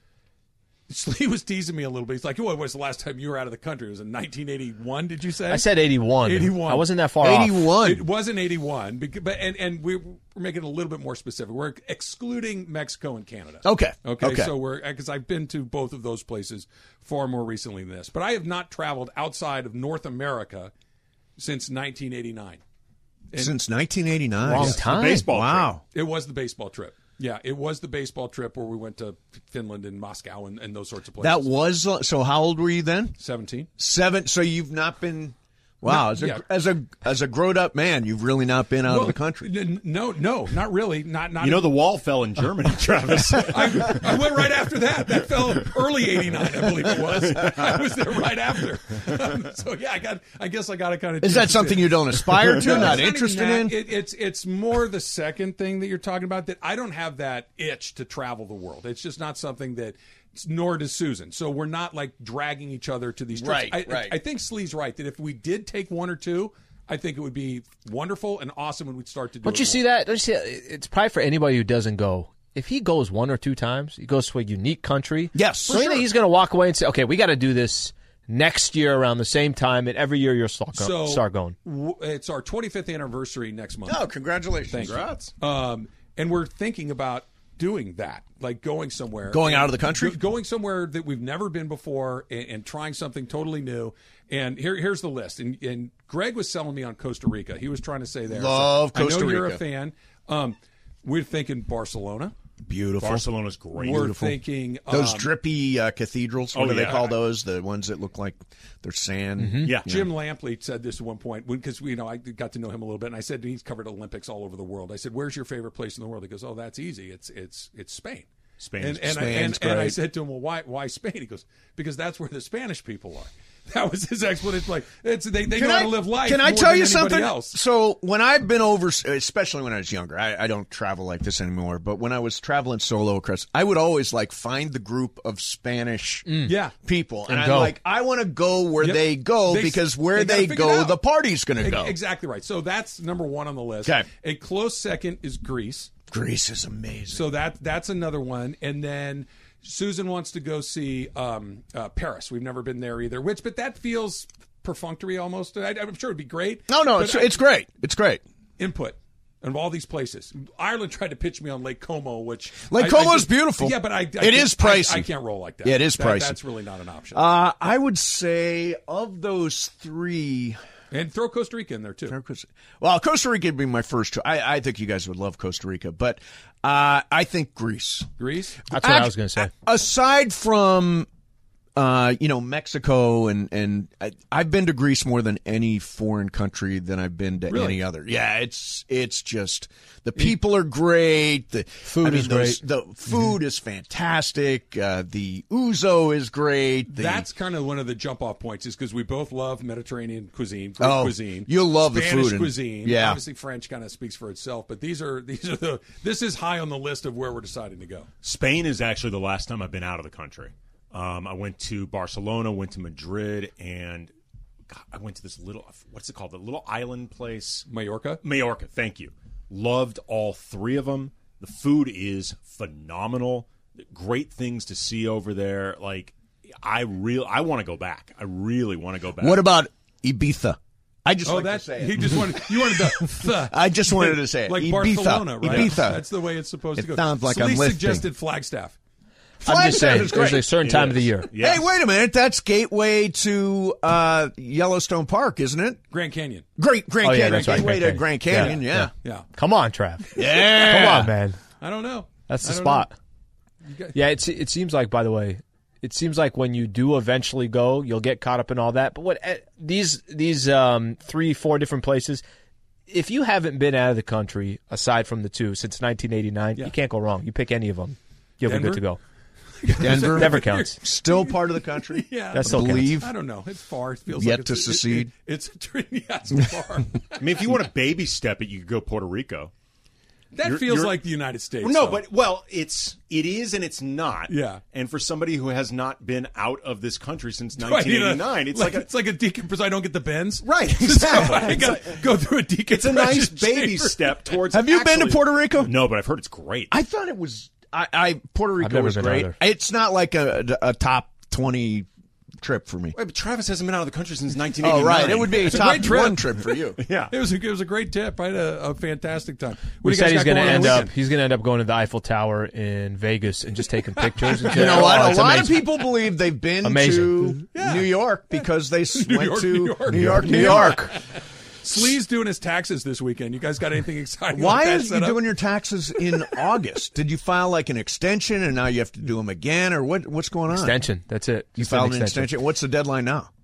He was teasing me a little bit. He's like, "What was the last time you were out of the country? It was in nineteen eighty-one." Did you say? I said eighty-one. eighty-one. I wasn't that far off. eighty-one. It wasn't eighty-one, becau- but and and we- we're making it a little bit more specific. We're excluding Mexico and Canada. Okay. Okay. Okay. So we're because I've been to both of those places far more recently than this, but I have not traveled outside of North America since nineteen eighty-nine. And Since nineteen eighty-nine. Long Yes, the time. baseball Wow. It was the baseball trip. Yeah, it was the baseball trip where we went to Finland and Moscow and, and those sorts of places. That was uh, so. How old were you then? seventeen. Seven. So you've not been. Wow, No, as a yeah. as a as a grown up man, you've really not been out Well, of the country. n- No, no, not really. Not not. You know, the wall fell in Germany, Travis. I, I went right after that. That fell early eighty-nine, I believe it was. I was there right after. Um, so yeah, I got. I guess I got to kind of. Is that something you don't aspire to? No, Not it's even interested that. in? It, it's it's more the second thing that you're talking about. That I don't have that itch to travel the world. It's just not something that. Nor does Susan. So we're not like dragging each other to these trips. Right, I, right. I, I think Slee's right that if we did take one or two, I think it would be wonderful and awesome when we'd start to do Don't it you more. see that? Don't you see that? It's probably for anybody who doesn't go. If he goes one or two times, he goes to a unique country. Yes, so for you think sure. he's going to walk away and say, "Okay, we got to do this next year around the same time," and every year you'll start, go- So start going. w- it's our twenty-fifth anniversary next month. Oh, congratulations. Thank Congrats. you. Um, and we're thinking about doing that, like going somewhere. Going and out of the country? go- Going somewhere that we've never been before and, and trying something totally new. And here, here's the list. And, and Greg was selling me on Costa Rica. He was trying to say there. Love so Costa I know you're a Rica. fan. Um, we're thinking Barcelona. Beautiful. Barcelona's great. We're Beautiful. thinking Those um, drippy uh, cathedrals. What Oh, do they yeah. call those? The ones that look like they're sand. Yeah. Jim Lampley said this at one point because you know I got to know him a little bit, and I said he's covered Olympics all over the world. I said, "Where's your favorite place in the world?" He goes, "Oh, that's easy. It's it's it's Spain." Spain. And and, I, Spain's and, and I great. said to him, "Well, why why Spain?" He goes, "Because that's where the Spanish people are." That was his explanation. Like it's they, they know Can how I- to live life. Can I more tell than you anybody something? Else. So when I've been over, especially when I was younger, I, I don't travel like this anymore. But when I was traveling solo across, I would always like find the group of Spanish Yeah. people, and, And I'm go. like, I want to go where Yep. they go They- because where they gotta they, figure it go, out. the party's going to E- go. Exactly right. So that's number one on the list. Okay. A close second is Greece. Greece is amazing. So that that's another one, and then Susan wants to go see um, uh, Paris. We've never been there either. Which, but that feels perfunctory almost. I, I'm sure it'd be great. no, no, but it's I- it's great. It's great. input of all these places. Ireland tried to pitch me on Lake Como, which Lake I- Como I is just- beautiful. Yeah, but I, I It can't- is I- pricey. I, can't roll like that. Yeah, it is That- pricey. That's really not an option. Uh, I would say of those three. and throw Costa Rica in there too. Well, Costa Rica would be my first choice. I, I think you guys would love Costa Rica, but uh, I think Greece. Greece. That's what I Act- was going to say. Aside from, uh, you know, Mexico and and I, I've been to Greece more than any foreign country than I've been to Really? any other. Yeah, it's it's just the people are great. The Food I mean, is those- great. The food is fantastic. Uh, the ouzo is great. The, That's kind of one of the jump off points, is because we both love Mediterranean cuisine, Greek Oh, cuisine. you'll love the Spanish food and- cuisine. yeah. Obviously, French kind of speaks for itself, but these are these are the this is high on the list of where we're deciding to go. Spain is actually the last time I've been out of the country. Um, I went to Barcelona, went to Madrid, and God, I went to this little, what's it called? The little island place. Majorca? Majorca, thank you. Loved all three of them. The food is phenomenal. Great things to see over there. Like, I real, I want to go back. I really want to go back. What about Ibiza? I just Oh, like that to say it. he just wanted you wanted the, the I just wanted to say it. like Ibiza. Barcelona, right? Ibiza. That's the way it's supposed It to go. sounds like Sleaze I'm lifting. suggested Flagstaff. I'm just Flagstaff saying, is there's great. a certain It time is. of the year. Yes. Hey, wait a minute. That's gateway to uh, Yellowstone Park, isn't it? Grand Canyon. Great, Grand Oh, yeah, Canyon. that's right, Gateway Grand to Grand Canyon. Canyon, Yeah, yeah. Yeah. Come on, Trav. Yeah. Come on, man. I don't know. That's the I don't spot. know. You got- Yeah, it's, it seems like, by the way, it seems like when you do eventually go, you'll get caught up in all that. But what eh, these these um, three, four different places, if you haven't been out of the country, aside from the two, since nineteen eighty-nine, Yeah. you can't go wrong. You pick any of them, you'll be Denver? good to go. Denver. Never counts. Still part of the country. Yeah, That still I believe. I don't know. It's far. It feels Yet like to it's, secede. It, it, it's a tr- yeah, it's far. I mean, if you want to baby step it, you could go Puerto Rico. That You're- feels you're- like the United States. No, though. but well, it's it is and it's not. Yeah. And for somebody who has not been out of this country since Right, nineteen you know, eighty-nine, it's like, a, it's like a decompress. I don't get the bends. right, So exactly. I It's, got like- go through a decompression. it's a nice baby chamber. step towards. Have you been to actually- Puerto Rico? No, but I've heard it's great. I thought it was. I, I Puerto Rico never was been great. either. It's not like a, a top twenty trip for me. Wait, but Travis hasn't been out of the country since nineteen Oh, eighty-nine. right. It would be a It's a top great trip. one trip for you. Yeah. It was a, it was a great tip. I had a, a fantastic time. What We do you said guys he's got going to going on end the up. weekend? He's going to end up going to the Eiffel Tower in Vegas and just taking pictures. And You know shit. what? Oh, A it's lot amazing. of people believe they've been Amazing. to New York because they s- New went York, to New York. New York, New New York. York. Sleaze doing his taxes this weekend. You guys got anything exciting? Why like that is you set up? doing your taxes in August? Did you file like an extension and now you have to do them again, or what? What's going on? Extension. That's it. You Just an filed an extension. What's the deadline now?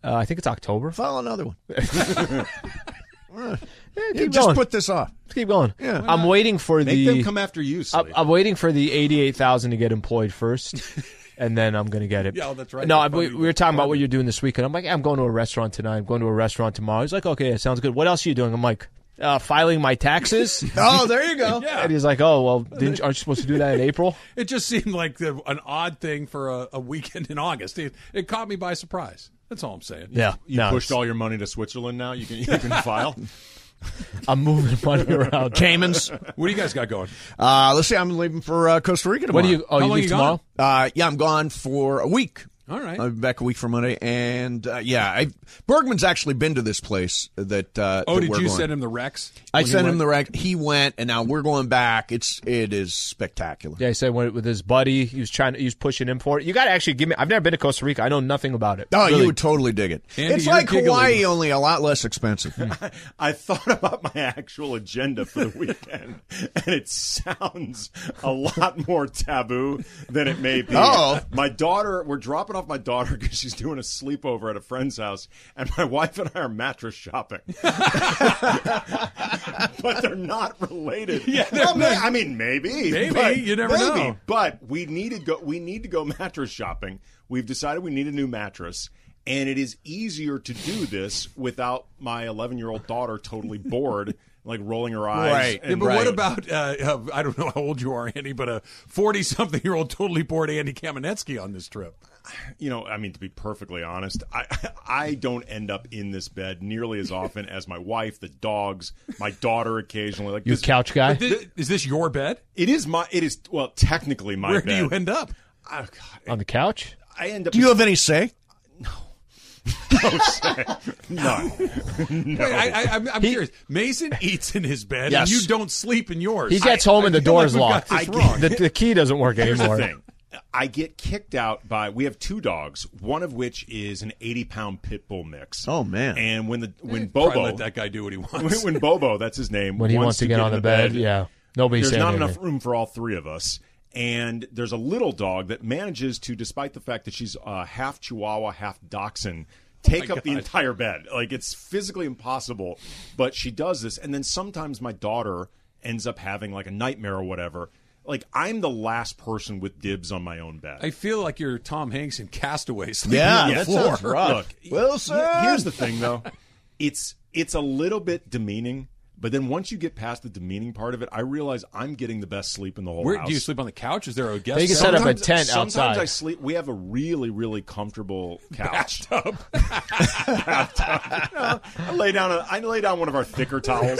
Uh, I think it's October. File another one. Yeah, Yeah, keep just going. put this off. Let's keep going. Yeah. I'm waiting for Make the. them come after you, I'm, Sleep. I'm waiting for the eighty-eight thousand to get employed first, and then I'm going to get it. Yeah, oh, that's right. No, You're I, we, funding we were talking about Barbie. what you're doing this weekend. I'm like, I'm going to a restaurant tonight. I'm going to a restaurant tomorrow. He's like, okay, it sounds good. What else are you doing? I'm like, uh, filing my taxes. Oh, there you go. Yeah. And he's like, oh, well, didn't, aren't you supposed to do that in April? It just seemed like the, an odd thing for a, a weekend in August. It, it caught me by surprise. That's all I'm saying. Yeah. You no, pushed it's- all your money to Switzerland now? You can, you can file? I'm moving money around. Caymans. What do you guys got going? Uh, let's see. I'm leaving for uh, Costa Rica tomorrow. What do you? Oh, How you long leave you tomorrow? gone? Uh, yeah, I'm gone for a week. All right. I'll be back a week from Monday, and uh, yeah, I, Bergman's actually been to this place that. Uh, Oh, that did we're you going. send him the Rex? I when he sent him went? the rec. He went, and now we're going back. It's it is spectacular. Yeah, he said when, with his buddy, he was trying to, he was pushing him for it. You got to actually give me. I've never been to Costa Rica. I know nothing about it. Oh, Really. you would totally dig it. Andy, it's you're like giggling. Hawaii, only a lot less expensive. I thought about my actual agenda for the weekend, and it sounds a lot more taboo than it may be. Oh. My daughter, we're dropping off my daughter because she's doing a sleepover at a friend's house, and my wife and I are mattress shopping. But they're not related. Yeah, well, they're may, not. I mean, maybe. Maybe. but- You never maybe. know. But we need to go. We need to go mattress shopping. We've decided we need a new mattress. And it is easier to do this without my eleven-year-old daughter totally bored, like rolling her eyes. Right. and- Yeah, but Right. what about, uh, uh, I don't know how old you are, Andy, but a forty-something-year-old totally bored Andy Kamenetsky on this trip? You know, I mean, to be perfectly honest, I I don't end up in this bed nearly as often as my wife, the dogs, my daughter occasionally. Like You a this, couch guy? Thi- Is this your bed? It is my. It is well, technically my Where bed. do you end up? Oh, God. On the couch? I end up. Do you have any say? no say. None. No. Wait, I, I, I'm, I'm curious. Mason eats in his bed, Yes. and you don't sleep in yours. He gets I- home I and the feel like door's we've got locked. this I- wrong. The, the key doesn't work Here's anymore. the thing. I get kicked out by. We have two dogs, one of which is an eighty-pound pit bull mix. Oh man! And when the when Probably Bobo, let that guy do what he wants. when, when Bobo, that's his name, When he wants to get on the bed, yeah. Nobody's there's saying not anything. enough room for all three of us. And there's a little dog that manages to, despite the fact that she's uh, half Chihuahua, half Dachshund, take my up the God. entire bed. Like, it's physically impossible, but she does this. And then sometimes my daughter ends up having like a nightmare or whatever. Like, I'm the last person with dibs on my own bed. I feel like you're Tom Hanks in Castaway sleeping Yeah, on the that floor. sounds rough. Look, Wilson! he- here's the thing, though. It's it's a little bit demeaning, but then once you get past the demeaning part of it, I realize I'm getting the best sleep in the whole Where house. do you sleep on the couch? Is there a guest? They can cell? set up a Sometimes- tent sometimes outside. I sleep. We have a really, really comfortable couch. Bathtub. Bathtub. No, I lay down. A, I lay down one of our thicker towels.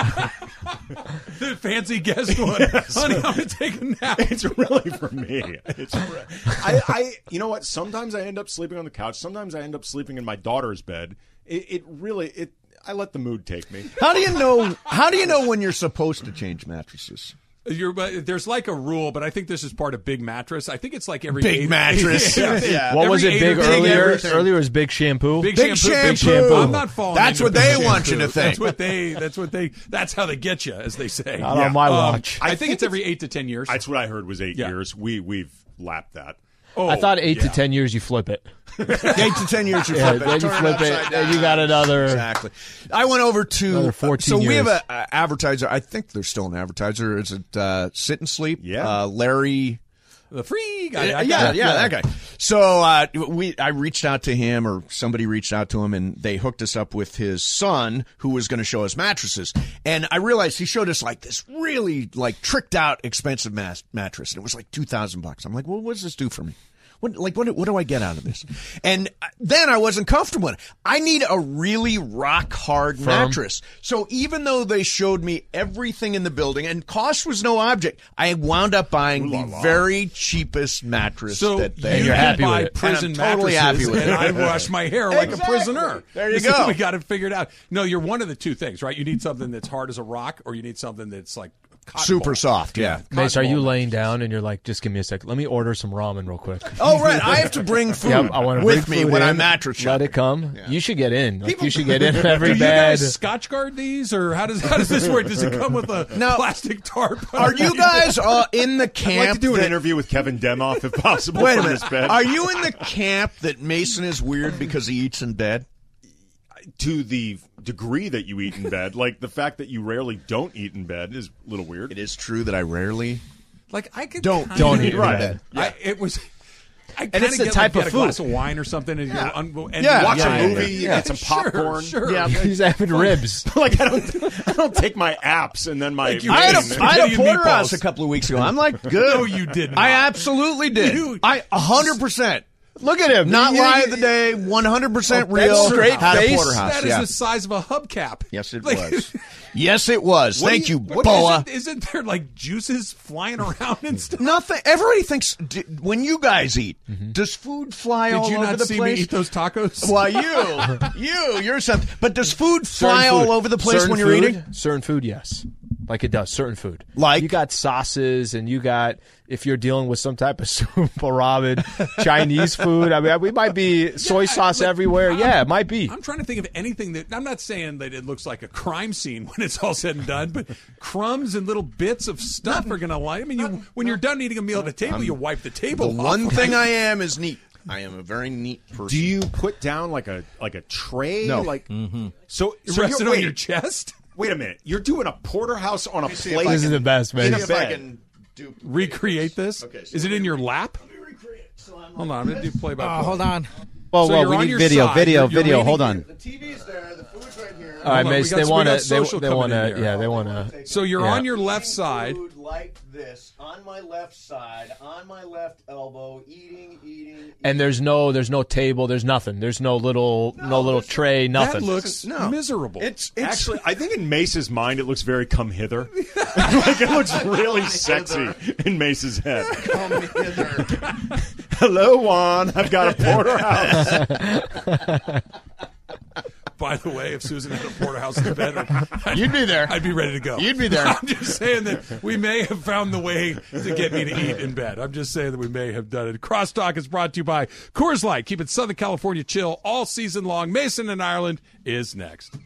The fancy guest one. Honey, I'm going to take a nap. It's really for me. It's. re- I, I. You know what? Sometimes I end up sleeping on the couch. Sometimes I end up sleeping in my daughter's bed. It, it really. It. I let the mood take me. How do you know? How do you know when you're supposed to change mattresses? You're, but there's like a rule, but I think this is part of Big Mattress. I think it's like every Big eight, mattress. Yeah. Yeah. What Every was it eight big or ten earlier? years. Earlier was big shampoo. Big, Big shampoo, Big shampoo. shampoo. I'm not falling. That's into what they big want you shampoo. to think. That's what they. That's what they. That's how they get you, as they say. Not on my Um, watch. I, I think, think it's every eight to ten years. That's what I heard was eight Yeah. years. We we've lapped that. Oh, I thought eight yeah. to ten years you flip it. Eight to ten years, you Yeah, flip it. then you turn flip it, upside then you down. got another- Exactly. I went over to. Another fourteen so we have years. an advertiser. I think there's still an advertiser. Is it uh, Sit and Sleep? Yeah. Uh, Larry. The free guy. Yeah, I got yeah, it. yeah, that guy. So uh, we, I reached out to him, or somebody reached out to him, and they hooked us up with his son, who was going to show us mattresses. And I realized he showed us like this really like tricked out expensive mas- mattress, and it was like two thousand bucks. I'm like, well, what does this do for me? What, like, what, what do I get out of this? And then I wasn't comfortable with it. I need a really rock hard Firm. mattress. So even though they showed me everything in the building and cost was no object, I wound up buying Ooh la the la. very cheapest mattress So that you they you're can happy with buy it. prison And I'm totally mattresses, happy with and it. I wash my hair like a Exactly. prisoner. There you So go. we got it figured out. No, you're one of the two things, right? You need something that's hard as a rock, or you need something that's like Super soft, yeah. Mace, are you laying down and you're like, just give me a second. Let me order some ramen real quick. Oh, right. I have to bring food Yep, I wanna with bring me food when in. I'm mattress shopping. Let it come. You should get in. Like, People- you should get in every Do you bed. guys Scotch guard these, or how does how does this work? Does it come with a Now, plastic tarp? Are you guys uh, in the camp? I'd like to do an that- interview with Kevin Demoff if possible. Wait a from minute. this bed. Are you in the camp that Mason is weird because he eats in bed? To the degree that you eat in bed, like the fact that you rarely don't eat in bed is a little weird. It is true that I rarely Like I could don't kinda- Don't eat in Right. bed. I, it was. I And kinda it's the get, type like, of get a glass food. of wine or something, and, Yeah. you know, and Yeah. Watch Yeah, a yeah, movie, yeah. get some Sure, popcorn. sure. Yeah. He's having ribs. Like I don't, I don't take my apps and then my. Like you I had ate a, I had a spaghetti and porterhouse meatballs. a couple of weeks ago. I'm like, good. No, you did not. I absolutely did. You- I one hundred percent. Look at him. Not You- lie of the day, one hundred percent Oh, that's real. straight Had a face? porterhouse. That is yeah. the size of a hubcap. Yes, it Like- was. Yes, it was. What do Thank you, what- Boa. Isn't, isn't there like juices flying around and stuff? Nothing. Everybody thinks d- when you guys eat, does food fly Did all you over not the see place? me eat those tacos? Why you, you, you're something. But does food fly Certain food. all over the place Certain when you're food, eating? Certain food, yes. Like it does. Certain food. Like? You got sauces and you got, if you're dealing with some type of soup or ramen, Chinese food. I mean, we might be soy sauce like, everywhere. I'm- yeah, it might be. I'm trying to think of anything that I'm not saying that it looks like a crime scene when it's all said and done, but crumbs and little bits of stuff are going to lie. I mean, you, when you're done eating a meal at a table, you wipe the The table off. one thing I am is neat. I am a very neat person. Do you put down like a like a tray? No. Like Mm-hmm. so. You're so resting you're, on wait, your chest? Wait a minute. You're doing a porterhouse on a see if plate. I This is the best, man. See In a if I bed. can do Recreate this? Okay, so Is it let in me- your lap? let me recreate it. So I'm Hold like on, I'm going to do play by Oh, play. hold on. Whoa, So whoa, you're we on need your video, side. video, You're- you're video. leaning- Hold on. The T V's there. The food's right here. All right, Hold on, we Mace. got- They we want got to. They, social they coming want in to. here. Yeah, they want to. So you're Yeah. on your left side. Food like this on my left side, on my left elbow, eating, eating. And there's no, there's no table. There's nothing. There's no little, no, little tray. Nothing. That looks No. miserable. It's it's Actually, I think in Mace's mind, it looks very come hither. Like it looks really sexy in Mace's head. come hither. Hello, Juan. I've got a porterhouse. By the way, if Susan had a porterhouse in the bedroom, I'd, You'd be there. I'd be ready to go. You'd be there. I'm just saying that we may have found the way to get me to eat in bed. I'm just saying that we may have done it. Crosstalk is brought to you by Coors Light. Keep it Southern California chill all season long. Mason in Ireland is next.